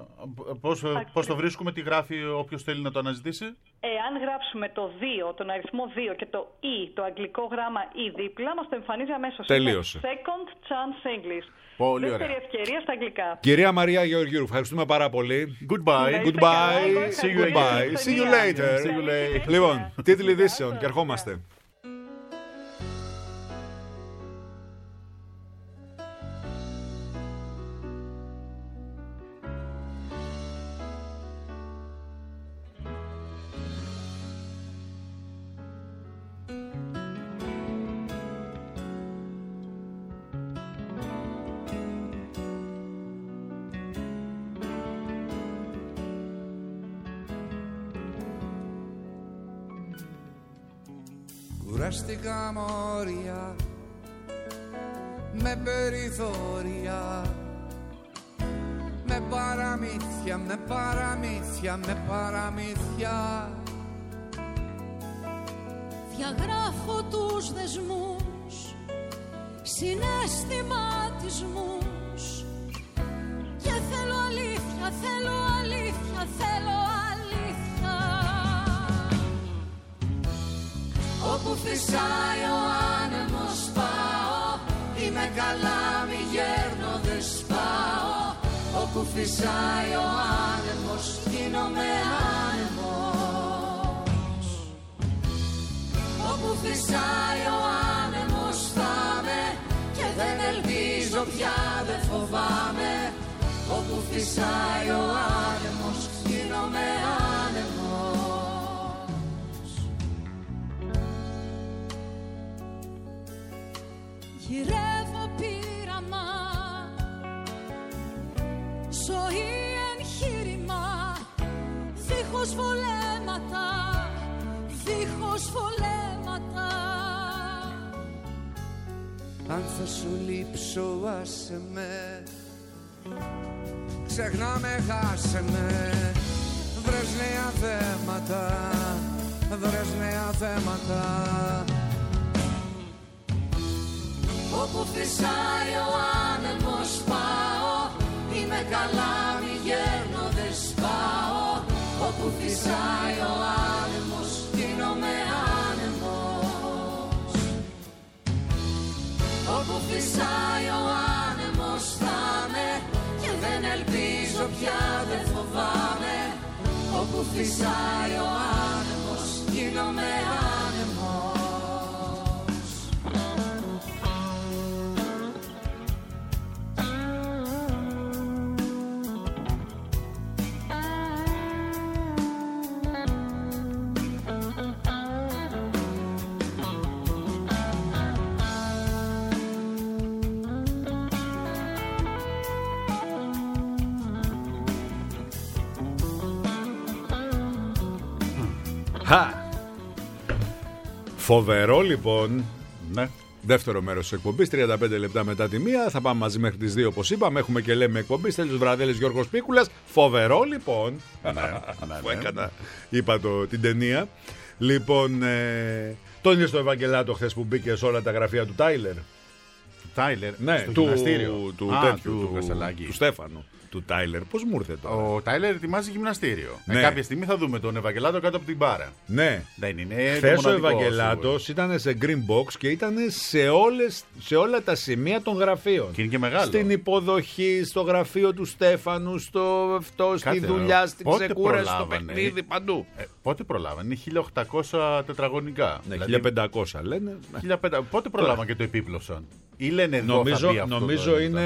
πώς, πώς το βρίσκουμε, τι γράφει όποιος θέλει να το αναζητήσει. Εάν γράψουμε το δύο, τον αριθμό δύο και το E, το αγγλικό γράμμα E δίπλα, μας το εμφανίζει αμέσως. Τελείωσε. Είναι Second Chance English. Πολύ Δεύτερη ωραία. ευκαιρία στα αγγλικά. Κυρία Μαρία Γεωργίου, ευχαριστούμε πάρα πολύ. Goodbye. Ναι. Goodbye. See you Goodbye. again. See you later. See you later. Λοιπόν, τίτλοι ειδήσεων και ερχόμαστε. Κουράστηκα μόρια με περιθώρια, με παραμύθια, με παραμύθια, με παραμύθια. Διαγράφω τους δεσμούς, συναισθηματισμούς και θέλω αλήθεια, θέλω αλήθεια, θέλω αλήθεια. Όπου φυσάει ο άνεμος πάω, είμαι καλά μη γέρνω δεν σπάω. Όπου φυσάει ο άνεμος γίνομαι άνεμος. Όπου φυσάει ο άνεμος θα'μαι και δεν ελπίζω πια δεν φοβάμαι. Όπου φυσάει ο άνεμος γίνομαι άνεμος. Γυρεύω πείραμα, ζωή εγχείρημα, δίχως βολέματα, δίχως βολέματα. Αν θα σου λείψω άσε με, ξεχνά με χάσε με. Βρες νέα θέματα, βρες νέα θέματα. Όπου φυσάει ο άνεμος πάω, είμαι καλά μη γέρνω δεν σπάω. Όπου φυσάει ο άνεμος γίνομαι άνεμος. Όπου φυσάει ο άνεμος θα'μαι και δεν ελπίζω πια δεν φοβάμαι. Όπου φυσάει ο άνεμος γίνομαι άνεμος. Χα! Φοβερό λοιπόν. Ναι. Δεύτερο μέρος της εκπομπής, τριάντα πέντε λεπτά μετά τη μία. Θα πάμε μαζί μέχρι τις δύο όπως είπαμε. Έχουμε και λέμε εκπομπή. Στέλιος Βραδέλης, Γιώργος Πίκουλας. Φοβερό λοιπόν. Ναι, ναι, Που ναι. έκανα, είπα το, την ταινία. Λοιπόν, ε, τον είδες στο Ευαγγελάτο χθες που μπήκε σε όλα τα γραφεία του Τάιλερ. Τάιλερ, Ναι, στο του, γυμναστήριο. του, Α, τέτοιου, του του, Κασελάκη. του Στέφανου. Του Τάιλερ. Πώς μου ήρθε τώρα. Ο Τάιλερ ετοιμάζει γυμναστήριο. Ναι. Ε, κάποια στιγμή θα δούμε τον Ευαγγελάτο κάτω από την μπάρα. Ναι. Δεν είναι. Χθες ο Ευαγγελάτος ήταν σε Green Box και ήταν σε, όλες, σε όλα τα σημεία των γραφείων. Και είναι και μεγάλο. Στην υποδοχή, στο γραφείο του Στέφανου, στο αυτό, στη Κάτσε, δουλειά, στην πότε ξεκούραση, στο προλάβανε? παιχνίδι, παντού. Ε, πότε προλάβανε, είναι χίλια οκτακόσια τετραγωνικά. Ναι, Δηλαδή, χίλια πεντακόσια λένε. Ναι. χίλια πεντακόσια. Πότε προλάβανε και το επίπλωσαν. Ή λένε εδώ Νομίζω, θα μπει αυτό νομίζω το- είναι.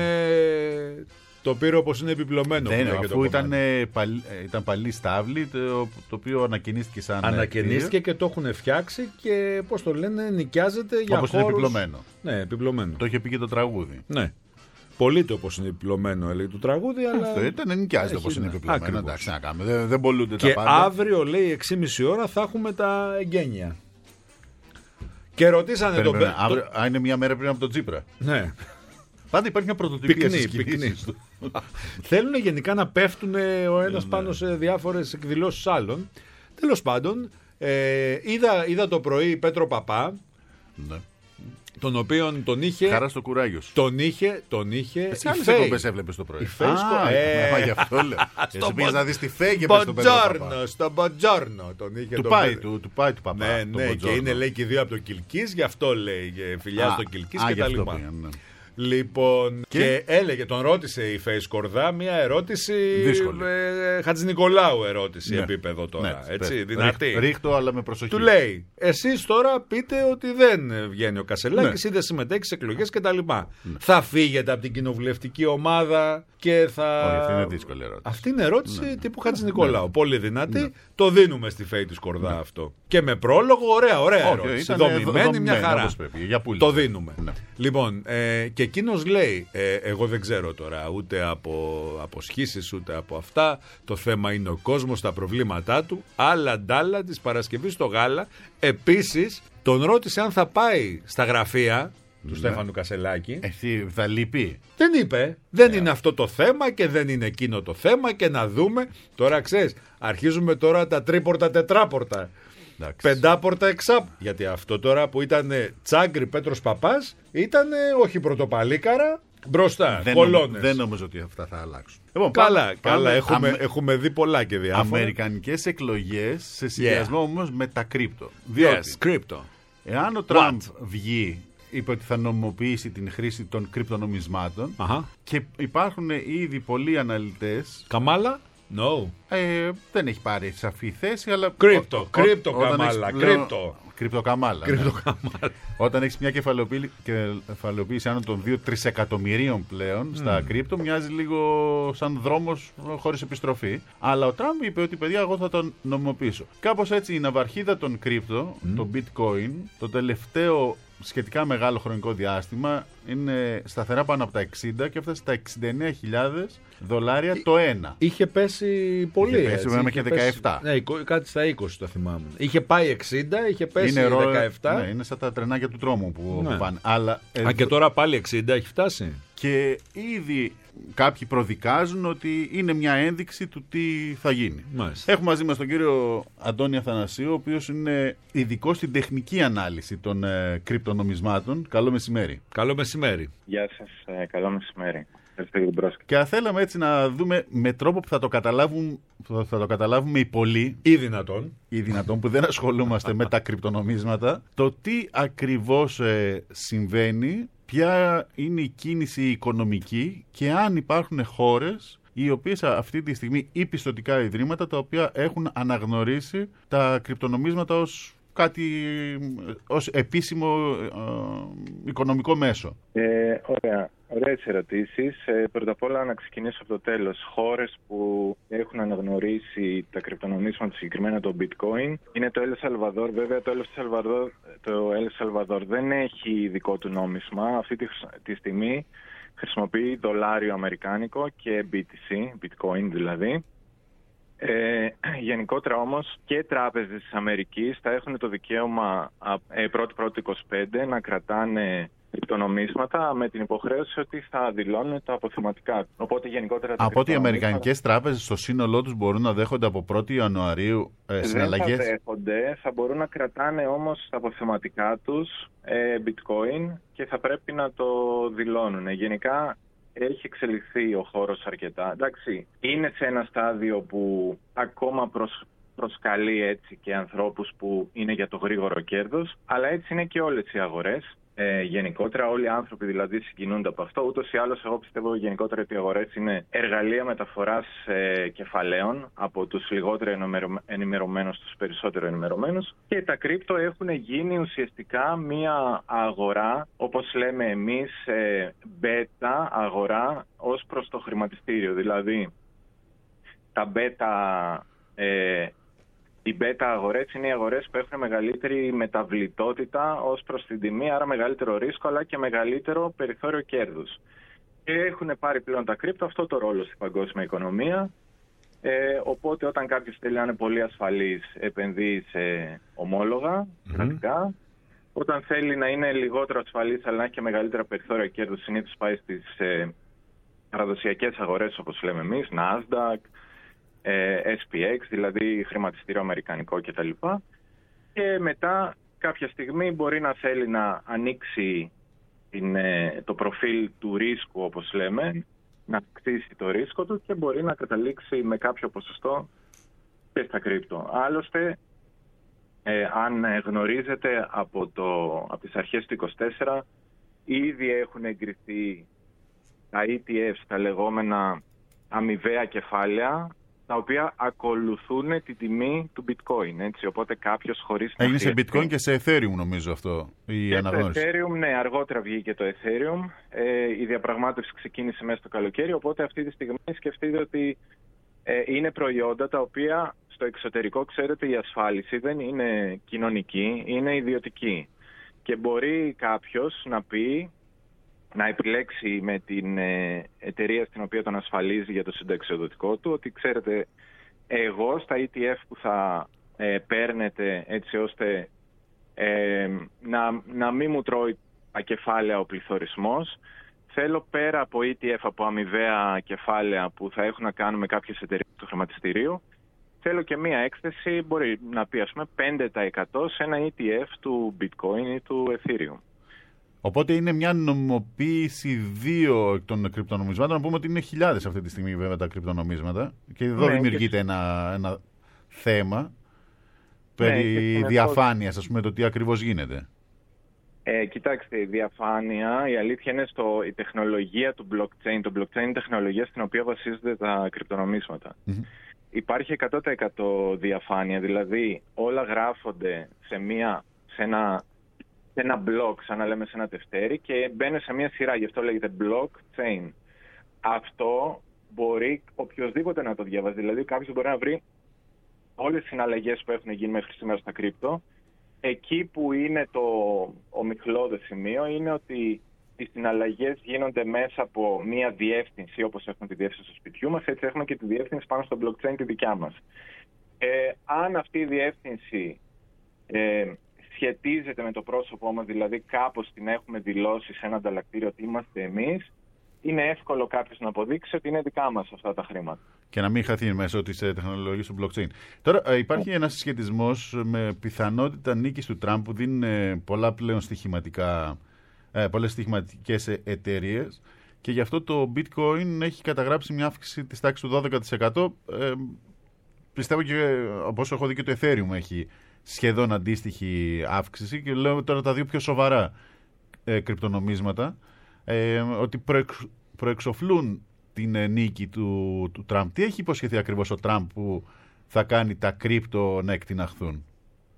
Το πήρε όπως είναι επιπλωμένο. Δεν που είναι, λέει και το αφού ήταν, κομμάτι. ε, παλ- ε, ήταν παλί στάβλη, το, το οποίο ανακαινίστηκε σαν. ε, Ανακαινίστηκε και το έχουν φτιάξει και πώς το λένε, νοικιάζεται για Όπως είναι χώρους. επιπλωμένο. Ναι, επιπλωμένο. Το είχε πει και το τραγούδι. Ναι. Πολύ το όπως είναι επιπλωμένο, λέει το τραγούδι, αλλά. Αυτό ήταν νοικιάζεται έχει, όπως είναι ναι. επιπλωμένο. Ακριβώς. Εντάξει, να κάνουμε. Δεν, δεν πολλούνται Και τα πάντα. αύριο, λέει, έξι και μισή ώρα θα έχουμε τα εγγένεια. Και ρωτήσανε τον Περίμενε, Πε- αύριο- Α, είναι μια μέρα πριν από τον Τσίπρα. Ναι. Πάντα υπάρχει μια πρωτοτυπία Πυκνή, στις πυκνή. κινήσεις του. Θέλουν γενικά να πέφτουν ο ένας Ναι. πάνω σε διάφορες εκδηλώσεις άλλων. Τέλος πάντων, ε, είδα, είδα το πρωί Πέτρο Παπά, Ναι. τον οποίον τον είχε. Χαρά στο κουράγιο σου. Τον είχε, τον είχε. Σε η άλλες Φέη. εκπομπές έβλεπες το πρωί. Η Φέη Α, σκο- ε. μα, γι' αυτό λέω. Εσύ Στο πήγες Μπο- να δεις τη Φέη και πες στον Πέτρο Παπά. Μποτζόρνο, στο Μποτζόρνο τον είχε. Του τον πάει, Πέτρο. του, του πάει του παπά. Ναι, τον ναι, και Μποτζόρνο. είναι λέει και οι δύο από το Κιλκής, γι' αυτό λέει και φιλιά Α, στο Κιλκής α, και γι' τα αυτό λοιπά. πήγαν, ναι. Λοιπόν, και... Και? έλεγε, τον ρώτησε η Φέη Σκορδά μια ερώτηση. Δύσκολη. Ε, Χατζηνικολάου ερώτηση Ναι. επίπεδο τώρα. Ναι, έτσι, πες. δυνατή. Ρίχ- Ρίχτω, αλλά με προσοχή. Του λέει, εσείς τώρα πείτε ότι δεν βγαίνει ο Κασελάκης Ναι. ή δεν συμμετέχει σε εκλογές κτλ. Θα φύγετε από την κοινοβουλευτική ομάδα και θα. Όχι, αυτή είναι δύσκολη ερώτηση. Αυτή είναι ερώτηση Ναι. τύπου Χατζηνικολάου. Ναι. Πολύ δυνατή. Ναι. Το δίνουμε στη Φέη τη Σκορδά αυτό. Και με πρόλογο, ωραία, ωραία Όχι, ερώτηση. ήταν Δομημένη, μια δομημένη, χαρά. όπως πρέπει, για πουλ. Το δίνουμε. Ναι. Λοιπόν, ε, και εκείνος λέει, ε, εγώ δεν ξέρω τώρα ούτε από αποσχήσεις ούτε από αυτά, το θέμα είναι ο κόσμος, τα προβλήματά του, άλλα ντάλα της Παρασκευής στο γάλα. Επίσης τον ρώτησε αν θα πάει στα γραφεία του ναι. Στέφανου Κασελάκη. Εσύ θα λείπει. Δεν είπε. Δεν yeah. είναι αυτό το θέμα και δεν είναι εκείνο το θέμα και να δούμε. Τώρα ξέρεις, αρχίζουμε τώρα τα τρίπορτα τετράπορτα. Εντάξει. Πεντάπορτα εξάπορτα. Γιατί αυτό τώρα που ήταν Τσάγκρη Πέτρος Παπάς ήταν όχι πρωτοπαλίκαρα μπροστά. Δεν, κολόνες. Νομ, δεν νομίζω ότι αυτά θα αλλάξουν. Λοιπόν, καλά, πάμε, καλά. Πάμε, έχουμε, αμ... έχουμε δει πολλά και διάφορα. Αμερικανικές εκλογές σε συνδυασμό yeah. όμως με τα κρύπτο. Διότι yes, crypto. Εάν ο Τραμπ βγει, είπε ότι θα νομιμοποιήσει την χρήση των κρυπτονομισμάτων uh-huh. και υπάρχουν ήδη πολλοί αναλυτές. Καμάλα. No. Ε, δεν έχει πάρει σαφή θέση, αλλά. Κρύπτο, κρύπτο καμάλα. Κρύπτο. Κρυπτοκαμάλα. Ναι. Όταν έχει μια κεφαλαιοποίηση άνω των δύο τρισεκατομμυρίων πλέον mm. στα κρύπτο, μοιάζει λίγο σαν δρόμος χωρίς επιστροφή. Αλλά ο Τραμπ είπε ότι παιδιά, εγώ θα τον νομιμοποιήσω. Κάπως έτσι η ναυαρχίδα των κρύπτο, mm. το bitcoin, το τελευταίο σχετικά μεγάλο χρονικό διάστημα είναι σταθερά πάνω από τα εξήντα και έφτασε στα εξήντα εννέα χιλιάδες δολάρια το ένα. Είχε πέσει πολύ. Είχε πέσει μέχρι και δεκαεπτά. Ναι, κάτι στα είκοσι το θυμάμαι. Είχε πάει εξήντα, είχε πέσει είναι δεκαεπτά. Ναι, είναι σαν τα τρενάκια του τρόμου που, ναι. που πάνε. Αλλά, Α, και τώρα πάλι εξήντα έχει φτάσει. Και ήδη κάποιοι προδικάζουν ότι είναι μια ένδειξη του τι θα γίνει. Μάλιστα. Έχουμε μαζί μας τον κύριο Αντώνη Αθανασίου, ο οποίος είναι ειδικός στην τεχνική ανάλυση των ε, κρυπτονομισμάτων. Καλό μεσημέρι. Καλό μεσημέρι. Γεια σας, ε, καλό μεσημέρι. Και θέλαμε έτσι να δούμε με τρόπο που θα το καταλάβουν, θα το καταλάβουμε οι πολλοί ή δυνατόν, ή δυνατόν που δεν ασχολούμαστε με τα κρυπτονομίσματα, το τι ακριβώς ε, συμβαίνει, ποια είναι η κίνηση οικονομική και αν υπάρχουν χώρες οι οποίες αυτή τη στιγμή ή πιστωτικά ιδρύματα τα οποία έχουν αναγνωρίσει τα κρυπτονομίσματα ως κάτι, ως επίσημο ε, οικονομικό μέσο. Ε, ωραία. Ωραίες ερωτήσεις. Ε, πρώτα απ' όλα να ξεκινήσω από το τέλος. Χώρες που έχουν αναγνωρίσει τα κρυπτονομίσματα, συγκεκριμένα το bitcoin, είναι το El Salvador. Βέβαια το El Salvador, το El Salvador δεν έχει δικό του νόμισμα. Αυτή τη, τη στιγμή χρησιμοποιεί δολάριο αμερικάνικο και μπι τι σι, bitcoin δηλαδή. Ε, γενικότερα όμως και τράπεζες της Αμερικής θα έχουν το δικαίωμα ε, πρώτη-πρώτη είκοσι πέντε να κρατάνε κρυπτονομίσματα με την υποχρέωση ότι θα δηλώνουν τα αποθεματικά. Οπότε γενικότερα. Από ότι οι αμερικανικές τράπεζες στο σύνολό τους μπορούν να δέχονται από πρώτη Ιανουαρίου ε, συναλλαγές. Δεν θα δέχονται, θα μπορούν να κρατάνε όμως τα αποθεματικά τους ε, bitcoin και θα πρέπει να το δηλώνουν. Γενικά έχει εξελιχθεί ο χώρος αρκετά. Εντάξει, είναι σε ένα στάδιο που ακόμα προς, προσκαλεί έτσι και ανθρώπους που είναι για το γρήγορο κέρδος, αλλά έτσι είναι και όλες οι αγορές. Ε, γενικότερα όλοι οι άνθρωποι δηλαδή συγκινούνται από αυτό. Ούτως ή άλλως εγώ πιστεύω γενικότερα ότι οι αγορές είναι εργαλεία μεταφοράς ε, κεφαλαίων από τους λιγότερο ενημερωμένους στους περισσότερο ενημερωμένους και τα κρύπτο έχουν γίνει ουσιαστικά μια αγορά, όπως λέμε εμείς, ε, beta αγορά ως προς το χρηματιστήριο. Δηλαδή τα beta ε, οι beta αγορές είναι οι αγορές που έχουν μεγαλύτερη μεταβλητότητα ως προς την τιμή, άρα μεγαλύτερο ρίσκο αλλά και μεγαλύτερο περιθώριο κέρδους. Και έχουν πάρει πλέον τα κρύπτο αυτό το ρόλο στην παγκόσμια οικονομία. Ε, οπότε όταν κάποιος θέλει να είναι πολύ ασφαλής επενδύει σε ομόλογα, κρατικά. Mm-hmm. Όταν θέλει να είναι λιγότερο ασφαλής αλλά να έχει και μεγαλύτερα περιθώρια κέρδους συνήθως πάει στις ε, παραδοσιακές αγορές όπως λέμε εμείς, Nasdaq, ες πι εξ, δηλαδή χρηματιστήριο αμερικανικό κτλ. Και μετά κάποια στιγμή μπορεί να θέλει να ανοίξει την, το προφίλ του ρίσκου όπως λέμε, να αυξήσει το ρίσκο του και μπορεί να καταλήξει με κάποιο ποσοστό και στα κρύπτο. Άλλωστε, ε, αν γνωρίζετε από, το, από τις αρχές του είκοσι τέσσερα ήδη έχουν εγκριθεί τα ι τι εφ, τα λεγόμενα αμοιβαία κεφάλαια, τα οποία ακολουθούν τη τιμή του bitcoin, έτσι, οπότε κάποιος χωρίς... Έγινε σε bitcoin και σε ethereum νομίζω αυτό η και αναγνώριση. Σε ethereum, ναι, αργότερα βγήκε το ethereum, ε, η διαπραγμάτευση ξεκίνησε μέσα στο καλοκαίρι, οπότε αυτή τη στιγμή σκεφτείτε ότι ε, είναι προϊόντα τα οποία στο εξωτερικό, ξέρετε, η ασφάλιση δεν είναι κοινωνική, είναι ιδιωτική. Και μπορεί κάποιος να πει να επιλέξει με την ε, εταιρεία στην οποία τον ασφαλίζει για το συνταξιοδοτικό του, ότι ξέρετε, εγώ στα ι τι εφ που θα ε, παίρνετε έτσι ώστε ε, να, να μην μου τρώει τα κεφάλαια ο πληθωρισμός, θέλω πέρα από ι τι εφ, από αμοιβαία κεφάλαια που θα έχουν να κάνουν με κάποιες εταιρείες του χρηματιστηρίου, θέλω και μία έκθεση, μπορεί να πει ας πούμε πέντε τοις εκατό σε ένα ι τι εφ του Bitcoin ή του Ethereum. Οπότε είναι μια νομιμοποίηση δύο των κρυπτονομισμάτων. Να πούμε ότι είναι χιλιάδες αυτή τη στιγμή βέβαια τα κρυπτονομίσματα. Και εδώ ναι, δημιουργείται και... ένα, ένα θέμα περί ναι, διαφάνειας, ας πούμε, το τι ακριβώς γίνεται. Ε, κοιτάξτε, η διαφάνεια, η αλήθεια είναι στο, η τεχνολογία του blockchain. Το blockchain είναι η τεχνολογία στην οποία βασίζονται τα κρυπτονομίσματα. Mm-hmm. Υπάρχει εκατό τοις εκατό διαφάνεια, δηλαδή όλα γράφονται σε, μια, σε, ένα, σε ένα block, σαν να λέμε σε ένα τευτέρι, και μπαίνουν σε μια σειρά, γι' αυτό λέγεται blockchain. Αυτό μπορεί οποιοδήποτε να το διαβάζει, δηλαδή κάποιος μπορεί να βρει όλες τις συναλλαγές που έχουν γίνει μέχρι σήμερα στα κρύπτο. Εκεί που είναι το ομιχλώδες σημείο είναι ότι οι συναλλαγές γίνονται μέσα από μία διεύθυνση, όπως έχουμε τη διεύθυνση του σπιτιού μας, έτσι έχουμε και τη διεύθυνση πάνω στο blockchain τη δικιά μας. Ε, αν αυτή η διεύθυνση ε, σχετίζεται με το πρόσωπό μας, δηλαδή κάπως την έχουμε δηλώσει σε ένα ανταλλακτήριο ότι είμαστε εμείς, είναι εύκολο κάποιος να αποδείξει ότι είναι δικά μας αυτά τα χρήματα. Και να μην χαθεί μέσω της τεχνολογίας του blockchain. Τώρα υπάρχει ένας συσχετισμός με πιθανότητα νίκης του Τραμπ που δίνουν πολλά πλέον στοιχηματικά, ε, πολλές στοιχηματικές εταιρείες, και γι' αυτό το bitcoin έχει καταγράψει μια αύξηση της τάξης του δώδεκα τοις εκατό. Ε, πιστεύω και όπως έχω δει και το Ethereum έχει σχεδόν αντίστοιχη αύξηση, και λέω τώρα τα δύο πιο σοβαρά ε, κρυπτονομίσματα, ε, ότι προεξ, προεξοφλούν την ε, νίκη του, του Τραμπ. Τι έχει υποσχεθεί ακριβώς ο Τραμπ που θα κάνει τα κρύπτο να εκτιναχθούν?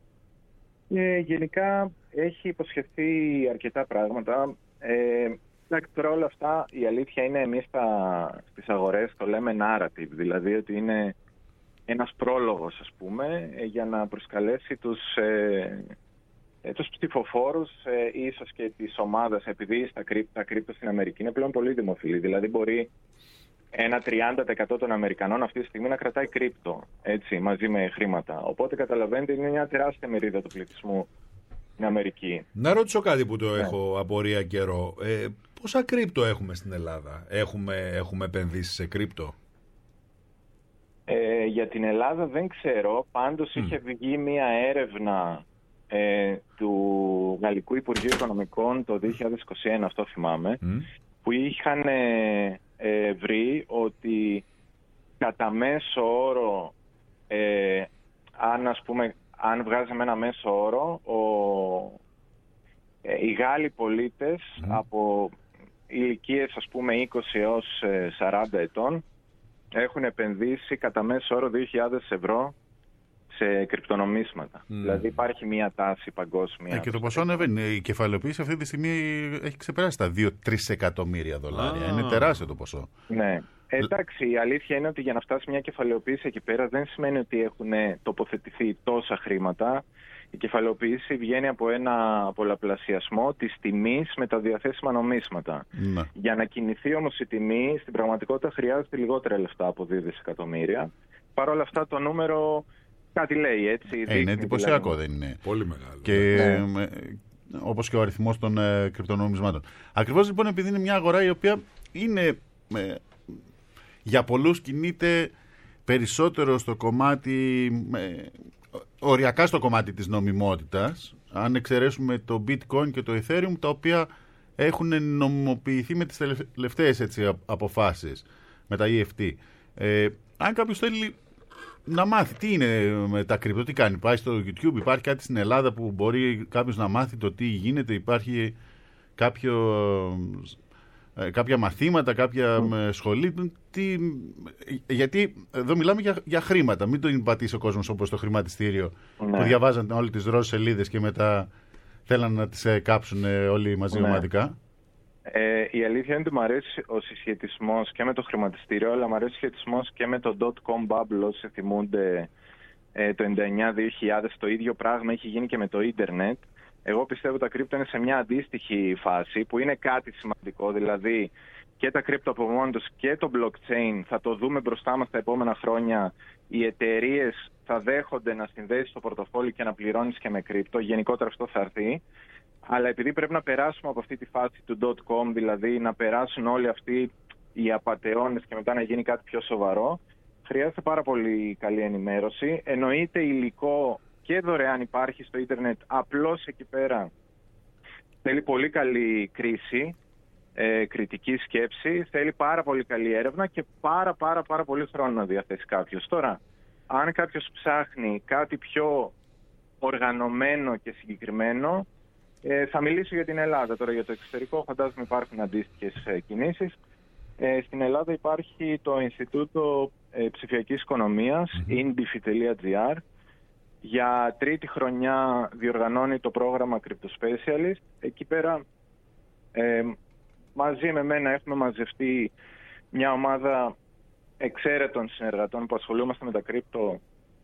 Ε, γενικά έχει υποσχεθεί αρκετά πράγματα. Ε, τώρα όλα αυτά η αλήθεια είναι εμείς στα, στις αγορές το λέμε narrative, δηλαδή ότι είναι ένας πρόλογος, ας πούμε, για να προσκαλέσει τους, ε, τους ψηφοφόρους, ε, ίσως και της ομάδας, επειδή στα κρύπτο, τα κρύπτο στην Αμερική είναι πλέον πολύ δημοφιλή. Δηλαδή μπορεί ένα τριάντα τοις εκατό των Αμερικανών αυτή τη στιγμή να κρατάει κρύπτο, έτσι, μαζί με χρήματα. Οπότε καταλαβαίνετε, είναι μια τεράστια μερίδα του πληθυσμού στην Αμερική. Να ρωτήσω κάτι που το έχω απορία καιρό. Ε, πόσα κρύπτο έχουμε στην Ελλάδα? Έχουμε, έχουμε επενδύσει σε κρύπτο? Ε, για την Ελλάδα δεν ξέρω. Πάντως mm. είχε βγει μια έρευνα ε, του Γαλλικού Υπουργείου Οικονομικών το δύο χιλιάδες είκοσι ένα, αυτό θυμάμαι, mm. που είχαν ε, ε, βρει ότι κατά μέσο όρο, ε, αν, ας πούμε, αν βγάζαμε ένα μέσο όρο, ο, ε, οι Γάλλοι πολίτες mm. από ηλικίες, ας πούμε, είκοσι έως σαράντα ετών έχουν επενδύσει κατά μέσο όρο δύο χιλιάδες ευρώ σε κρυπτονομίσματα. Mm. Δηλαδή υπάρχει μια τάση παγκόσμια. Ε, και το ποσό ανεβαίνει. Η κεφαλαιοποίηση αυτή τη στιγμή έχει ξεπεράσει τα δύο με τρία εκατομμύρια δολάρια. Ah. Είναι τεράστιο το ποσό. Ναι. Ε, εντάξει, η αλήθεια είναι ότι για να φτάσει μια κεφαλαιοποίηση εκεί πέρα δεν σημαίνει ότι έχουν τοποθετηθεί τόσα χρήματα. Η κεφαλαιοποίηση βγαίνει από ένα πολλαπλασιασμό της τιμής με τα διαθέσιμα νομίσματα. Ναι. Για να κινηθεί όμως η τιμή, στην πραγματικότητα χρειάζεται λιγότερα λεφτά από δύο δισεκατομμύρια. Παρ' όλα αυτά το νούμερο κάτι λέει, έτσι. Ε, είναι εντυπωσιακό, δηλαδή. Δεν είναι? Πολύ μεγάλο. Και, ναι. ε, όπως και ο αριθμός των ε, κρυπτονομισμάτων. Ακριβώς λοιπόν επειδή είναι μια αγορά η οποία είναι, ε, για πολλούς κινείται περισσότερο στο κομμάτι... Ε, οριακά στο κομμάτι της νομιμότητας, αν εξαιρέσουμε το bitcoin και το ethereum, τα οποία έχουν νομιμοποιηθεί με τις τελευταίες έτσι, αποφάσεις, με τα ι εφ τι. Ε, αν κάποιος θέλει να μάθει τι είναι με τα κρυπτο, τι κάνει, πάει στο YouTube, υπάρχει κάτι στην Ελλάδα που μπορεί κάποιος να μάθει το τι γίνεται, υπάρχει κάποιο... κάποια μαθήματα, κάποια mm. σχολή. Τι... Γιατί εδώ μιλάμε για, για χρήματα. Μην το πατήσει ο κόσμος όπως το χρηματιστήριο mm. που διαβάζαν όλοι τις ροζ σελίδες και μετά θέλαν να τις ε, κάψουν ε, όλοι μαζί mm. ομαδικά. Ε, η αλήθεια είναι ότι μου αρέσει ο συσχετισμός και με το χρηματιστήριο, αλλά μου αρέσει ο συσχετισμός και με το dot-com bubble. Όσοι θυμούνται ε, το ενενήντα εννιά δύο χιλιάδες, το ίδιο πράγμα έχει γίνει και με το ίντερνετ. Εγώ πιστεύω τα κρύπτο είναι σε μια αντίστοιχη φάση που είναι κάτι σημαντικό, δηλαδή και τα κρύπτο από μόνο τους και το blockchain θα το δούμε μπροστά μας τα επόμενα χρόνια. Οι εταιρείες θα δέχονται να συνδέσεις το πορτοφόλι και να πληρώνεις και με κρύπτο. Γενικότερα αυτό θα έρθει. Αλλά επειδή πρέπει να περάσουμε από αυτή τη φάση του dot-com, δηλαδή να περάσουν όλοι αυτοί οι απατεώνες και μετά να γίνει κάτι πιο σοβαρό, χρειάζεται πάρα πολύ καλή ενημέρωση. Εννοείται υλικό και δωρεάν υπάρχει στο ίντερνετ, απλώς εκεί πέρα θέλει πολύ καλή κρίση, ε, κριτική σκέψη, θέλει πάρα πολύ καλή έρευνα και πάρα πάρα πάρα πολύ χρόνο να διαθέσει κάποιος. Τώρα, αν κάποιος ψάχνει κάτι πιο οργανωμένο και συγκεκριμένο, ε, θα μιλήσω για την Ελλάδα. Τώρα για το εξωτερικό φαντάζομαι υπάρχουν αντίστοιχες ε, κινήσεις. Ε, στην Ελλάδα υπάρχει το Ινστιτούτο ε, Ψηφιακής Οικονομίας, mm-hmm. indifi τελεία gr. Για τρίτη χρονιά διοργανώνει το πρόγραμμα Crypto Specialist. Εκεί πέρα ε, μαζί με μένα έχουμε μαζευτεί μια ομάδα εξαίρετων συνεργατών που ασχολούμαστε με τα κρύπτο.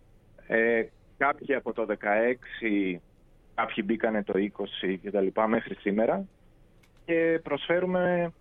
Ε, κάποιοι από το δεκαέξι, κάποιοι μπήκανε το είκοσι και τα λοιπά μέχρι σήμερα. Και προσφέρουμε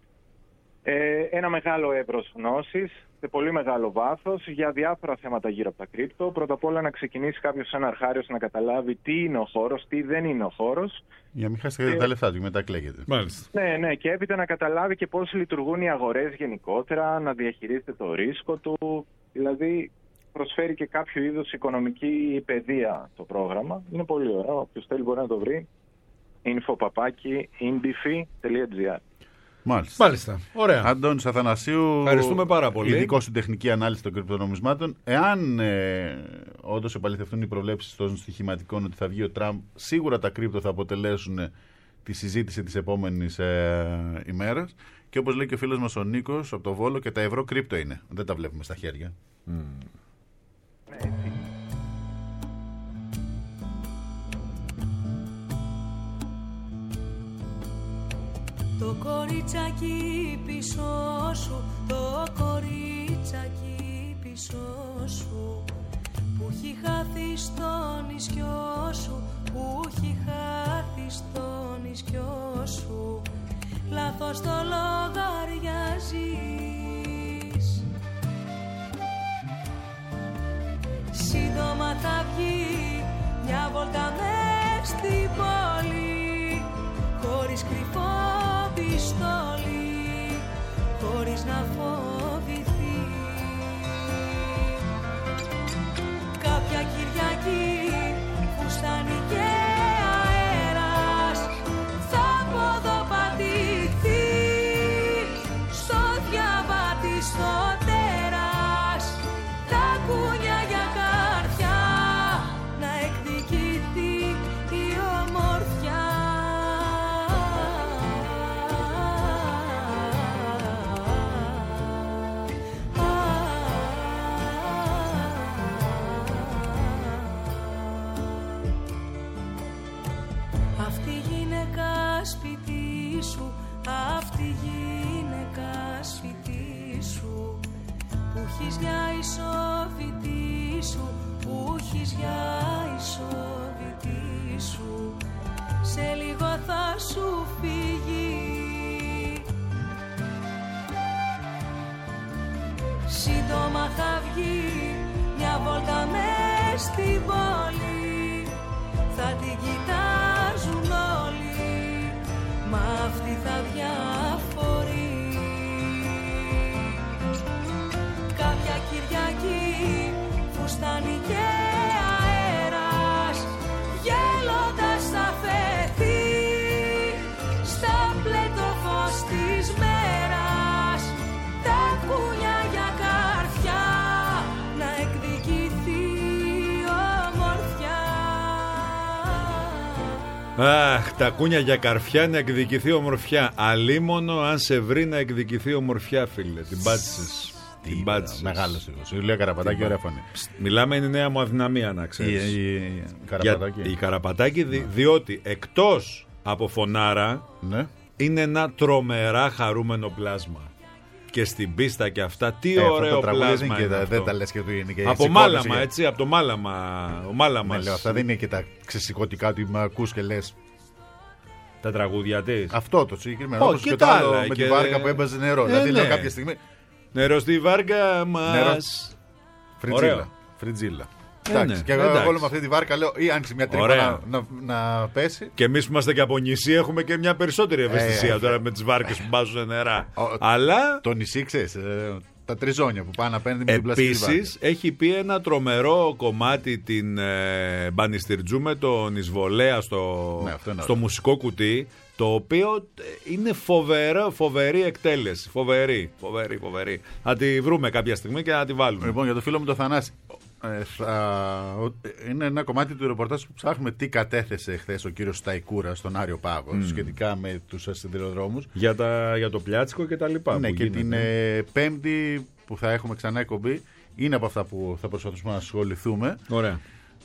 ε, ένα μεγάλο εύρος γνώσης σε πολύ μεγάλο βάθος για διάφορα θέματα γύρω από τα κρύπτο. Πρώτα απ' όλα να ξεκινήσει κάποιος σαν αρχάριος να καταλάβει τι είναι ο χώρος, τι δεν είναι ο χώρος. Για να μην χάσετε και... τα λεφτά του, μετά κλαίγεται. Μάλιστα. Ναι, ναι, και έπειτα να καταλάβει και πώς λειτουργούν οι αγορές γενικότερα, να διαχειρίζεται το ρίσκο του. Δηλαδή προσφέρει και κάποιο είδους οικονομική παιδεία το πρόγραμμα. Είναι πολύ ωραίο. Όποιος θέλει μπορεί να το βρει. info παπάκι indifi τελεία gr. Μάλιστα. Μάλιστα. Ωραία. Αντώνης Αθανασίου, ευχαριστούμε πάρα πολύ. Ειδικός στην τεχνική ανάλυση των κρυπτονομισμάτων. Εάν ε, όντως επαληθευτούν οι προβλέψεις των στοιχηματικών ότι θα βγει ο Τραμπ, σίγουρα τα κρύπτο θα αποτελέσουν τη συζήτηση της επόμενης ε, ημέρας. Και όπως λέει και ο φίλος μας ο Νίκος από το Βόλο, και τα ευρώ κρύπτο είναι. Δεν τα βλέπουμε στα χέρια. Mm. Ναι, το κοριτσάκι πίσω σου, το κοριτσάκι πίσω σου, που έχει χάθει στο νησιό σου, που έχει χάθει στο νησιό σου, λάθος το λογαριάζεις. Σύντομα θα βγει μια βόλτα μες στην πόλη, χωρίς κρυφό πιστόλι, χωρίς να φοβηθεί. Κάποια Κυριακή που στάνει και αέρας θα ποδοπατηθεί στο διαβάτη στο τέρας, τα κούνια για καρδιά να εκδικηθεί η ομορφιά. Σπίτι σου, αυτή γυναίκα σπίτι σου, που έχεις για ισοβητή σου, που έχεις για ισοβητή σου, σε λίγο θα σου φύγει. Σύντομα θα βγει μια βόλτα μες στην πόλη, θα την κοιτάζουν όλοι, μα αυτή θα διαφορεί. Κάποια Κυριακή φουστάνει και αέρας, γέλοντας θα φεθεί στα πλέτο φως της μέρας, τα κούνια για καρφιά να εκδικηθεί ομορφιά. Αχ, τα κούνια για καρφιά να εκδικηθεί ομορφιά. Αλίμονο αν σε βρει να εκδικηθεί ομορφιά, φίλε. Την πάτησες. Την πάτησες. Μεγάλος η Ιουλία Καραπατάκη, ωραία φωνή. Μιλάμε, είναι η νέα μου αδυναμία, να ξέρεις. Η, η, η Καραπατάκη. Για, η Καραπατάκη, δι, διότι εκτός από φωνάρα, ναι, είναι ένα τρομερά χαρούμενο πλάσμα. Και στην πίστα και αυτά, τι ε, ωραίο πλάσμα και είναι τα, αυτό. Δεν τα λες και του είναι και από μάλαμα, έτσι, από το μάλαμα. Ο μάλαμας. Ναι, λέω, αυτά δεν είναι και τα ξεσηκωτικά του, με ακούς και λες τα τραγούδια της. Αυτό το συγκεκριμένο. Όχι, Όπως και και το τα άλλο άλλα, με και- τη βάρκα που έμπαζε νερό. Ε, Δηλαδή ναι. λέω κάποια στιγμή. Νερό στη βάρκα μας. Νερό. Φριτζίλα. Ωραίο. Φριτζίλα. Ε, Εντάξει, ναι, και εγώ εντάξει. όλο με αυτή τη βάρκα λέω ή άνοιξε μια τρύπα Ωραία. να, να, να πέσει. Και εμείς που είμαστε και από νησί έχουμε και μια περισσότερη ευαισθησία Ε, τώρα με τις βάρκες που μπάζουν νερά. Ο- Αλλά Το νησί, ξέρεις, ε, τα τριζόνια που πάνε απέναντι με την πλαστική βάρκα. επίσης έχει πει ένα τρομερό κομμάτι την ε, Μπανιστιρτζού με τον Ισβολέα στο, Ναι, αυτό είναι στο ωραίο. μουσικό κουτί, το οποίο ε, είναι φοβερό, φοβερή εκτέλεση. Φοβερή, φοβερή, φοβερή. Θα τη βρούμε κάποια στιγμή και θα τη βάλουμε. Λοιπόν, για το φίλο μου το Θανάση. Ε, θα- ο- είναι ένα κομμάτι του ρεπορτάζ που ψάχνουμε τι κατέθεσε χθες ο κύριος Σταϊκούρα στον Άριο Πάγο σχετικά με τους σιδηροδρόμους. Για, τα, για το πλιάτσικο και τα λοιπά. Ναι, που και γίνεται. την ε, Πέμπτη που θα έχουμε ξανά εκπομπή είναι από αυτά που θα προσπαθήσουμε να ασχοληθούμε. Ωραία.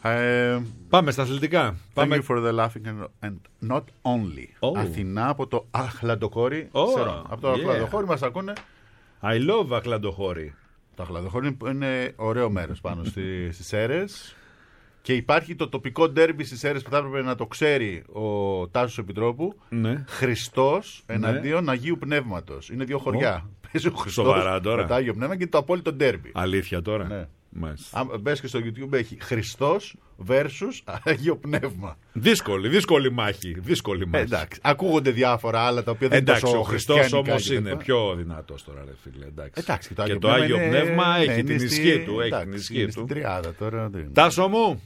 Ε, Πάμε στα αθλητικά. Thank Πάμε. you for the laughing and, and not only. Oh. Αθηνά από το Αχλαντοχώρι. Oh, Σερών. Από το yeah. Αχλαντοχώρι μας ακούνε. I love Αχλαντοχώρι. Το Αχλαντοχώρι είναι ωραίο μέρος πάνω στη- στις Σέρρες. Και υπάρχει το τοπικό ντέρμπι στις Σέρρες που θα έπρεπε να το ξέρει ο Τάσος Επιτρόπου. Ναι. Χριστός εναντίον Αγίου Πνεύματος. Είναι δύο χωριά. Παίζει ο Χριστός Σοβαρά τώρα. με το Άγιο Πνεύμα και το απόλυτο ντέρμπι. Αλήθεια τώρα. Ναι. Μάλιστα. Αν μπες και στο YouTube έχει Χριστός versus Άγιο Πνεύμα. Δύσκολη, δύσκολη μάχη. Δύσκολη Ε, μάχη. εντάξει. Ακούγονται διάφορα άλλα τα οποία δεν είναι Εντάξει, τόσο ο Χριστός χριστιανικά όμως και είναι τέτοια. πιο δυνατός τώρα, ρε φίλε. Εντάξει. Εντάξει, και Άγιο το Άγιο είναι- Πνεύμα ναι, έχει είναι την στη- ισχύ του. Έχει εντάξει, την ισχύ είναι του. στην τριάδα τώρα. δεν- Τάσο μου,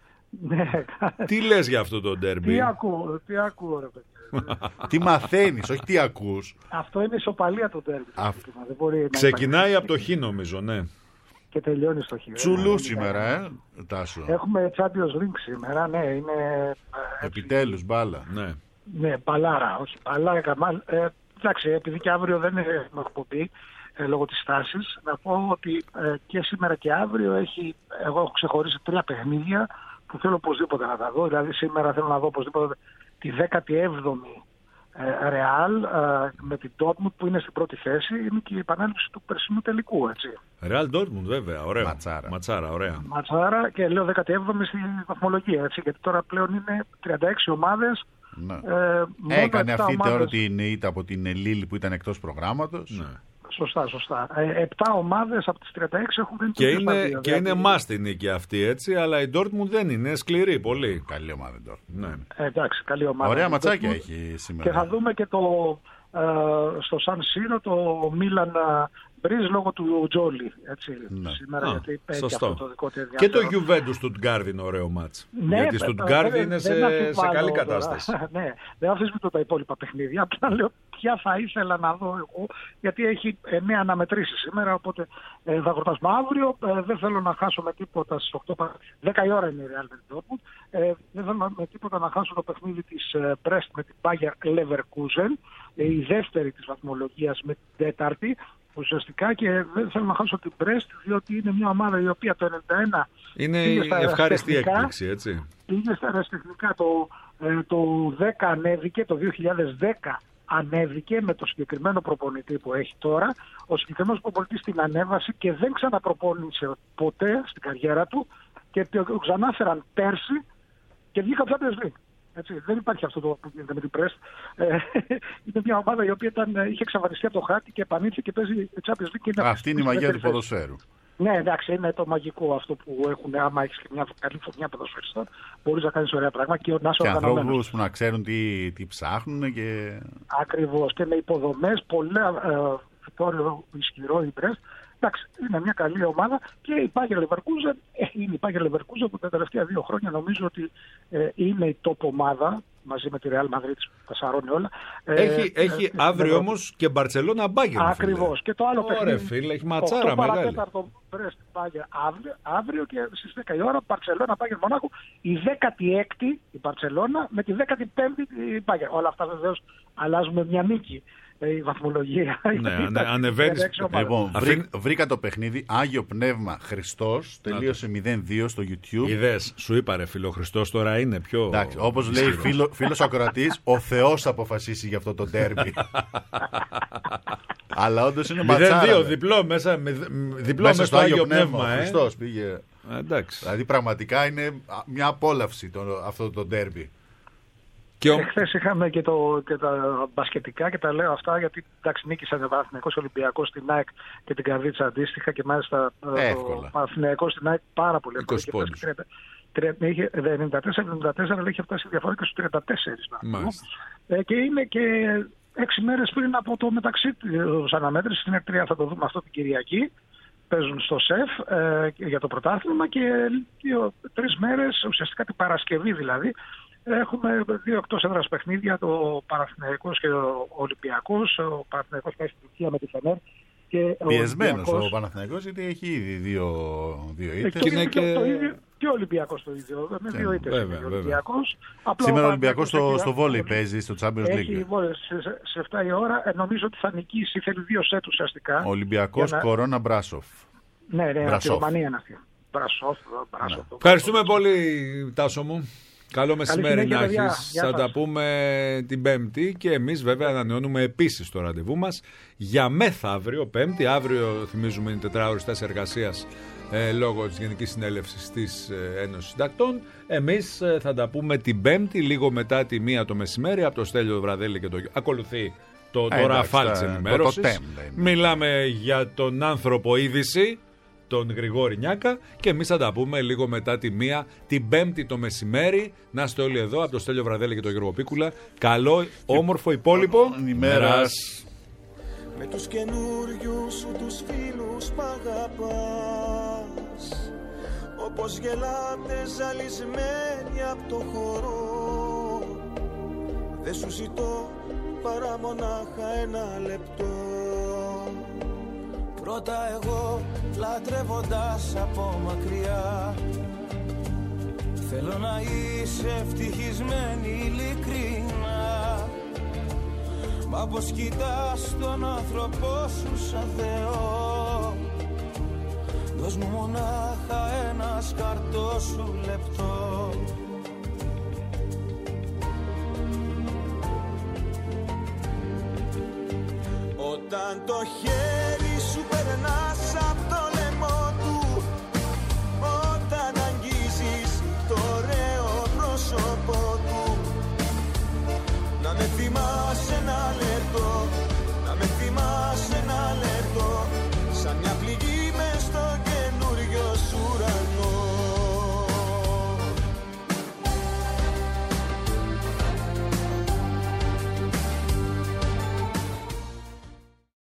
Ναι, τι λες για αυτό το ντέρμπι? τι ακούω, τι ακούω ρε παιδί. Τι μαθαίνεις, όχι τι ακούς. Αυτό είναι ισοπαλία το τέρμι. Α, Δεν μπορεί να Ξεκινάει από το χ νομίζω, ναι. υπάρχει και τελειώνει στο χ. Τσουλού σήμερα, ε, Τάσο. Έχουμε Champions League σήμερα, ναι, είναι ε, Επιτέλους, μπάλα. ναι. ναι, μπαλάρα, όχι μπαλάρα, καμάλ. Ε, εντάξει, επειδή και αύριο δεν έχουμε εκπομπή ε, λόγω της τάσης, να πω ότι ε, και σήμερα και αύριο έχει, εγώ έχω ξεχωρίσει τρία παιχνίδια που θέλω οπωσδήποτε να τα δω. Δηλαδή σήμερα θέλω να δω οπωσδήποτε τη δέκατη έβδομη ε, Ρεάλ ε, με την Dortmund που είναι στην πρώτη θέση. Είναι και η επανάληψη του περσινού τελικού, έτσι. Real Dortmund βέβαια, ωραίο. Ματσάρα. Ματσάρα, ωραία. Ματσάρα και λέω δέκατη έβδομη στη βαθμολογία, έτσι, γιατί τώρα πλέον είναι τριάντα έξι ομάδες. Ναι. Ε, μόνο Έκανε επτά αυτή τώρα ομάδες- την ήττα από την Λίλη που ήταν εκτός προγράμματος. Ναι. Σωστά, σωστά. Ε, επτά ομάδες από τις τριάντα έξι έχουν βγει Και στο είναι, στάδιο, και είναι δηλαδή- must η νίκη αυτή, έτσι, αλλά η Dortmund δεν είναι σκληρή πολύ. Καλή ομάδα τώρα. Ναι. Ε, εντάξει, καλή ομάδα. Ωραία Η ματσάκια Dortmund. έχει σήμερα. Και θα δούμε και το, ε, στο Σαν Σύρο το Μίλαν Μπρίζ λόγω του Τζόλι. Έτσι, Ναι. σήμερα, Α, γιατί έχει σωστό. αυτό το δικό του Και το ενδιαφέρον. Juventus Stuttgart είναι ωραίο μάτς. Ναι, Γιατί η ε, Stuttgart ε, είναι δεν σε, σε αμφιβάλλω καλή τώρα. κατάσταση. Ναι, δεν αμφισβητώ τα υπόλοιπα παιχνίδια. Απλά λέω ποια θα ήθελα να δω εγώ, γιατί έχει εννέα αναμετρήσεις σήμερα. Οπότε ε, θα γιορτάσουμε αύριο. Ε, δεν θέλω να χάσω με τίποτα στις οκτώ παρα- δέκα η ώρα είναι η Real με την Dortmund. Ε, δεν θέλω με τίποτα να χάσω το παιχνίδι της ε, Brest με την Bayer Leverkusen. Ε, η δεύτερη της βαθμολογίας με την τέταρτη. Ουσιαστικά, και δεν θέλω να χάσω την Brest, διότι είναι μια ομάδα η οποία το ενενήντα ένα Είναι πήγε η στα ευχάριστη ερασιτεχνικά. έκπληξη, έτσι. Πήγε στα αεραστεχνικά το, ε, το δέκα ανέβηκε, το δύο χιλιάδες δέκα ανέβηκε με το συγκεκριμένο προπονητή που έχει τώρα. Ο συγκεκριμένος προπονητής την ανέβασε και δεν ξαναπροπόνησε ποτέ στην καριέρα του και το ξανάφεραν πέρσι και βγήκα από Champions League. Έτσι, δεν υπάρχει αυτό το που γίνεται με την Πρέστ. Ε, είναι μια ομάδα η οποία ήταν, είχε εξαφανιστεί από το χάρτη και επανήλθε και παίζει Champions League. Και είναι Αυτή είναι η μαγεία του ποδοσφαίρου. Ναι, εντάξει, είναι το μαγικό αυτό που έχουν. Άμα έχει και μια καλή φωτιά ποδοσφαιριστών, μπορεί να κάνει ωραία πράγματα και να είσαι Και οργανωμένος. ανθρώπους που να ξέρουν τι, τι ψάχνουν και... Ακριβώς. Και με υποδομές, πολλά ε, φυτόριο ισχυρό η Brest. Εντάξει, είναι μια καλή ομάδα και η Bayer Leverkusen, ε, είναι η Bayer Leverkusen που τα τελευταία δύο χρόνια νομίζω ότι ε, είναι η top ομάδα μαζί με τη Real Madrid, τα σαρώνει όλα. Ε, Έχει, ε, έχει ε, αύριο ε, όμως και Μπαρτσελώνα Μπάγκερ. Ακριβώς. Και το άλλο Ωραία, παιχνίδι. φίλε, έχει ματσάρα οκτώ μεγάλη. παρατέταρτο Brest Bayer αύριο, αύριο και στις δέκα η ώρα Μπαρτσελώνα Bayer Μονάχου. Η δέκατη έκτη η Μπαρτσελώνα με τη δέκατη πέμπτη η Bayer. Όλα αυτά βεβαίως αλλάζουν με μια νίκη. Η βαθμολογία. Ναι, ανε, ανεβαίνεις. Λοιπόν, Αφήν... βρή, βρήκα το παιχνίδι Άγιο Πνεύμα Χριστός. Τελείωσε μηδέν δύο στο YouTube. Είδες, σου είπα ρε φίλο, ο Χριστός τώρα είναι πιο... Εντάξει, όπως λέει φίλο, φίλος ακροατής, ο Θεός θα αποφασίσει για αυτό το ντέρμπι. Αλλά όντως είναι ματσάρα. μηδέν δύο, διπλό μέσα, διπλό μέσα στο Άγιο Πνεύμα. Πνεύμα ε. ο Χριστός πήγε. Εντάξει. Δηλαδή πραγματικά είναι μια απόλαυση το, αυτό το ντέρμπι. Και ο... Εχθές είχαμε και, το, και τα μπασκετικά και τα λέω αυτά γιατί εντάξει νίκησαν ο Παναθηναϊκός Ολυμπιακός στην ΑΕΚ και την Καρδίτσα αντίστοιχα και μάλιστα εύκολα. Ο Παναθηναϊκός στην ΑΕΚ πάρα πολύ εύκολα. είκοσι πόντους. Είχε ενενήντα τέσσερα εβδομήντα τέσσερα, αλλά είχε φτάσει η διαφορά και στους τριάντα τέσσερα. Ε, και είναι και έξι μέρες πριν από το μεταξύ τους αναμέτρησης στην Εκτρία, θα το δούμε αυτό την Κυριακή. Παίζουν στο ΣΕΦ ε, για το πρωτάθλημα και δύο, τρεις μέρες, ουσιαστικά την Παρασκευή δηλαδή, έχουμε δύο εκτός έδρας παιχνίδια, το Παναθηναϊκός και ο Ολυμπιακός. Ο Παναθηναϊκός πάει στην Τουρκία με τη Φενέρ. Πιεσμένος ο, ο Παναθηναϊκός, γιατί έχει ήδη δύο, δύο ήττες. Και, και... Το ίδιο, και ο Ολυμπιακός το ίδιο, με δύο ήττες. Βέβαια, βέβαια. Σήμερα ο Ολυμπιακός στο, στο βόλεϊ παίζει, στο Champions League. Έχει βόλεϊ σε, σε επτά η ώρα, ε, νομίζω ότι θα νικήσει, θέλει δύο σετ ουσιαστικά. Ο Ολυμπιακός να... Κορώνα Μπράσοφ. Ναι, ναι, από τη Ρουμανία είναι αυτή. Μπράσοφ, Μπράσοφ. Ευχαριστούμε πολύ, Τάσο μου. Καλό μεσημέρι να έχεις. Θα τα πούμε την Πέμπτη και εμείς βέβαια ανανεώνουμε επίσης το ραντεβού μας για μεθαύριο Πέμπτη. Αύριο θυμίζουμε είναι τετράωρη στάση εργασίας ε, λόγω της Γενικής Συνέλευσης της ε, Ένωσης Συντακτών. Εμείς ε, θα τα πούμε την Πέμπτη λίγο μετά τη μία το μεσημέρι από το Στέλιο Βραδέλη και το ακολουθεί το, το ε, ραφάλ της ενημέρωσης. Μιλάμε για τον άνθρωπο είδηση, τον Γρηγόρη Νιάκα, και εμείς θα τα πούμε λίγο μετά τη μία την Πέμπτη το μεσημέρι. Να είστε όλοι εδώ από το Στέλιο Βραδέλη και τον Γιώργο Πίκουλα. Καλό, όμορφο υπόλοιπο ημέρας. Με τους καινούριους σου τους φίλους μ' αγαπάς, όπως γελάτε ζαλισμένοι απ' το χώρο. Δεν σου ζητώ παρά μονάχα ένα λεπτό. Πρώτα εγώ λατρεύοντας από μακριά, θέλω να είσαι ευτυχισμένη ειλικρινά. Μα πως κοιτάς τον άνθρωπό σου σαν Θεό, δώσ' μου μονάχα ένα σκαρτό σου λεπτό. Όταν το χέρι σου περνάς απ' το λαιμό του, όταν αγγίζεις το ωραίο πρόσωπό του, να με θυμάσαι ένα λεπτό, να με θυμάσαι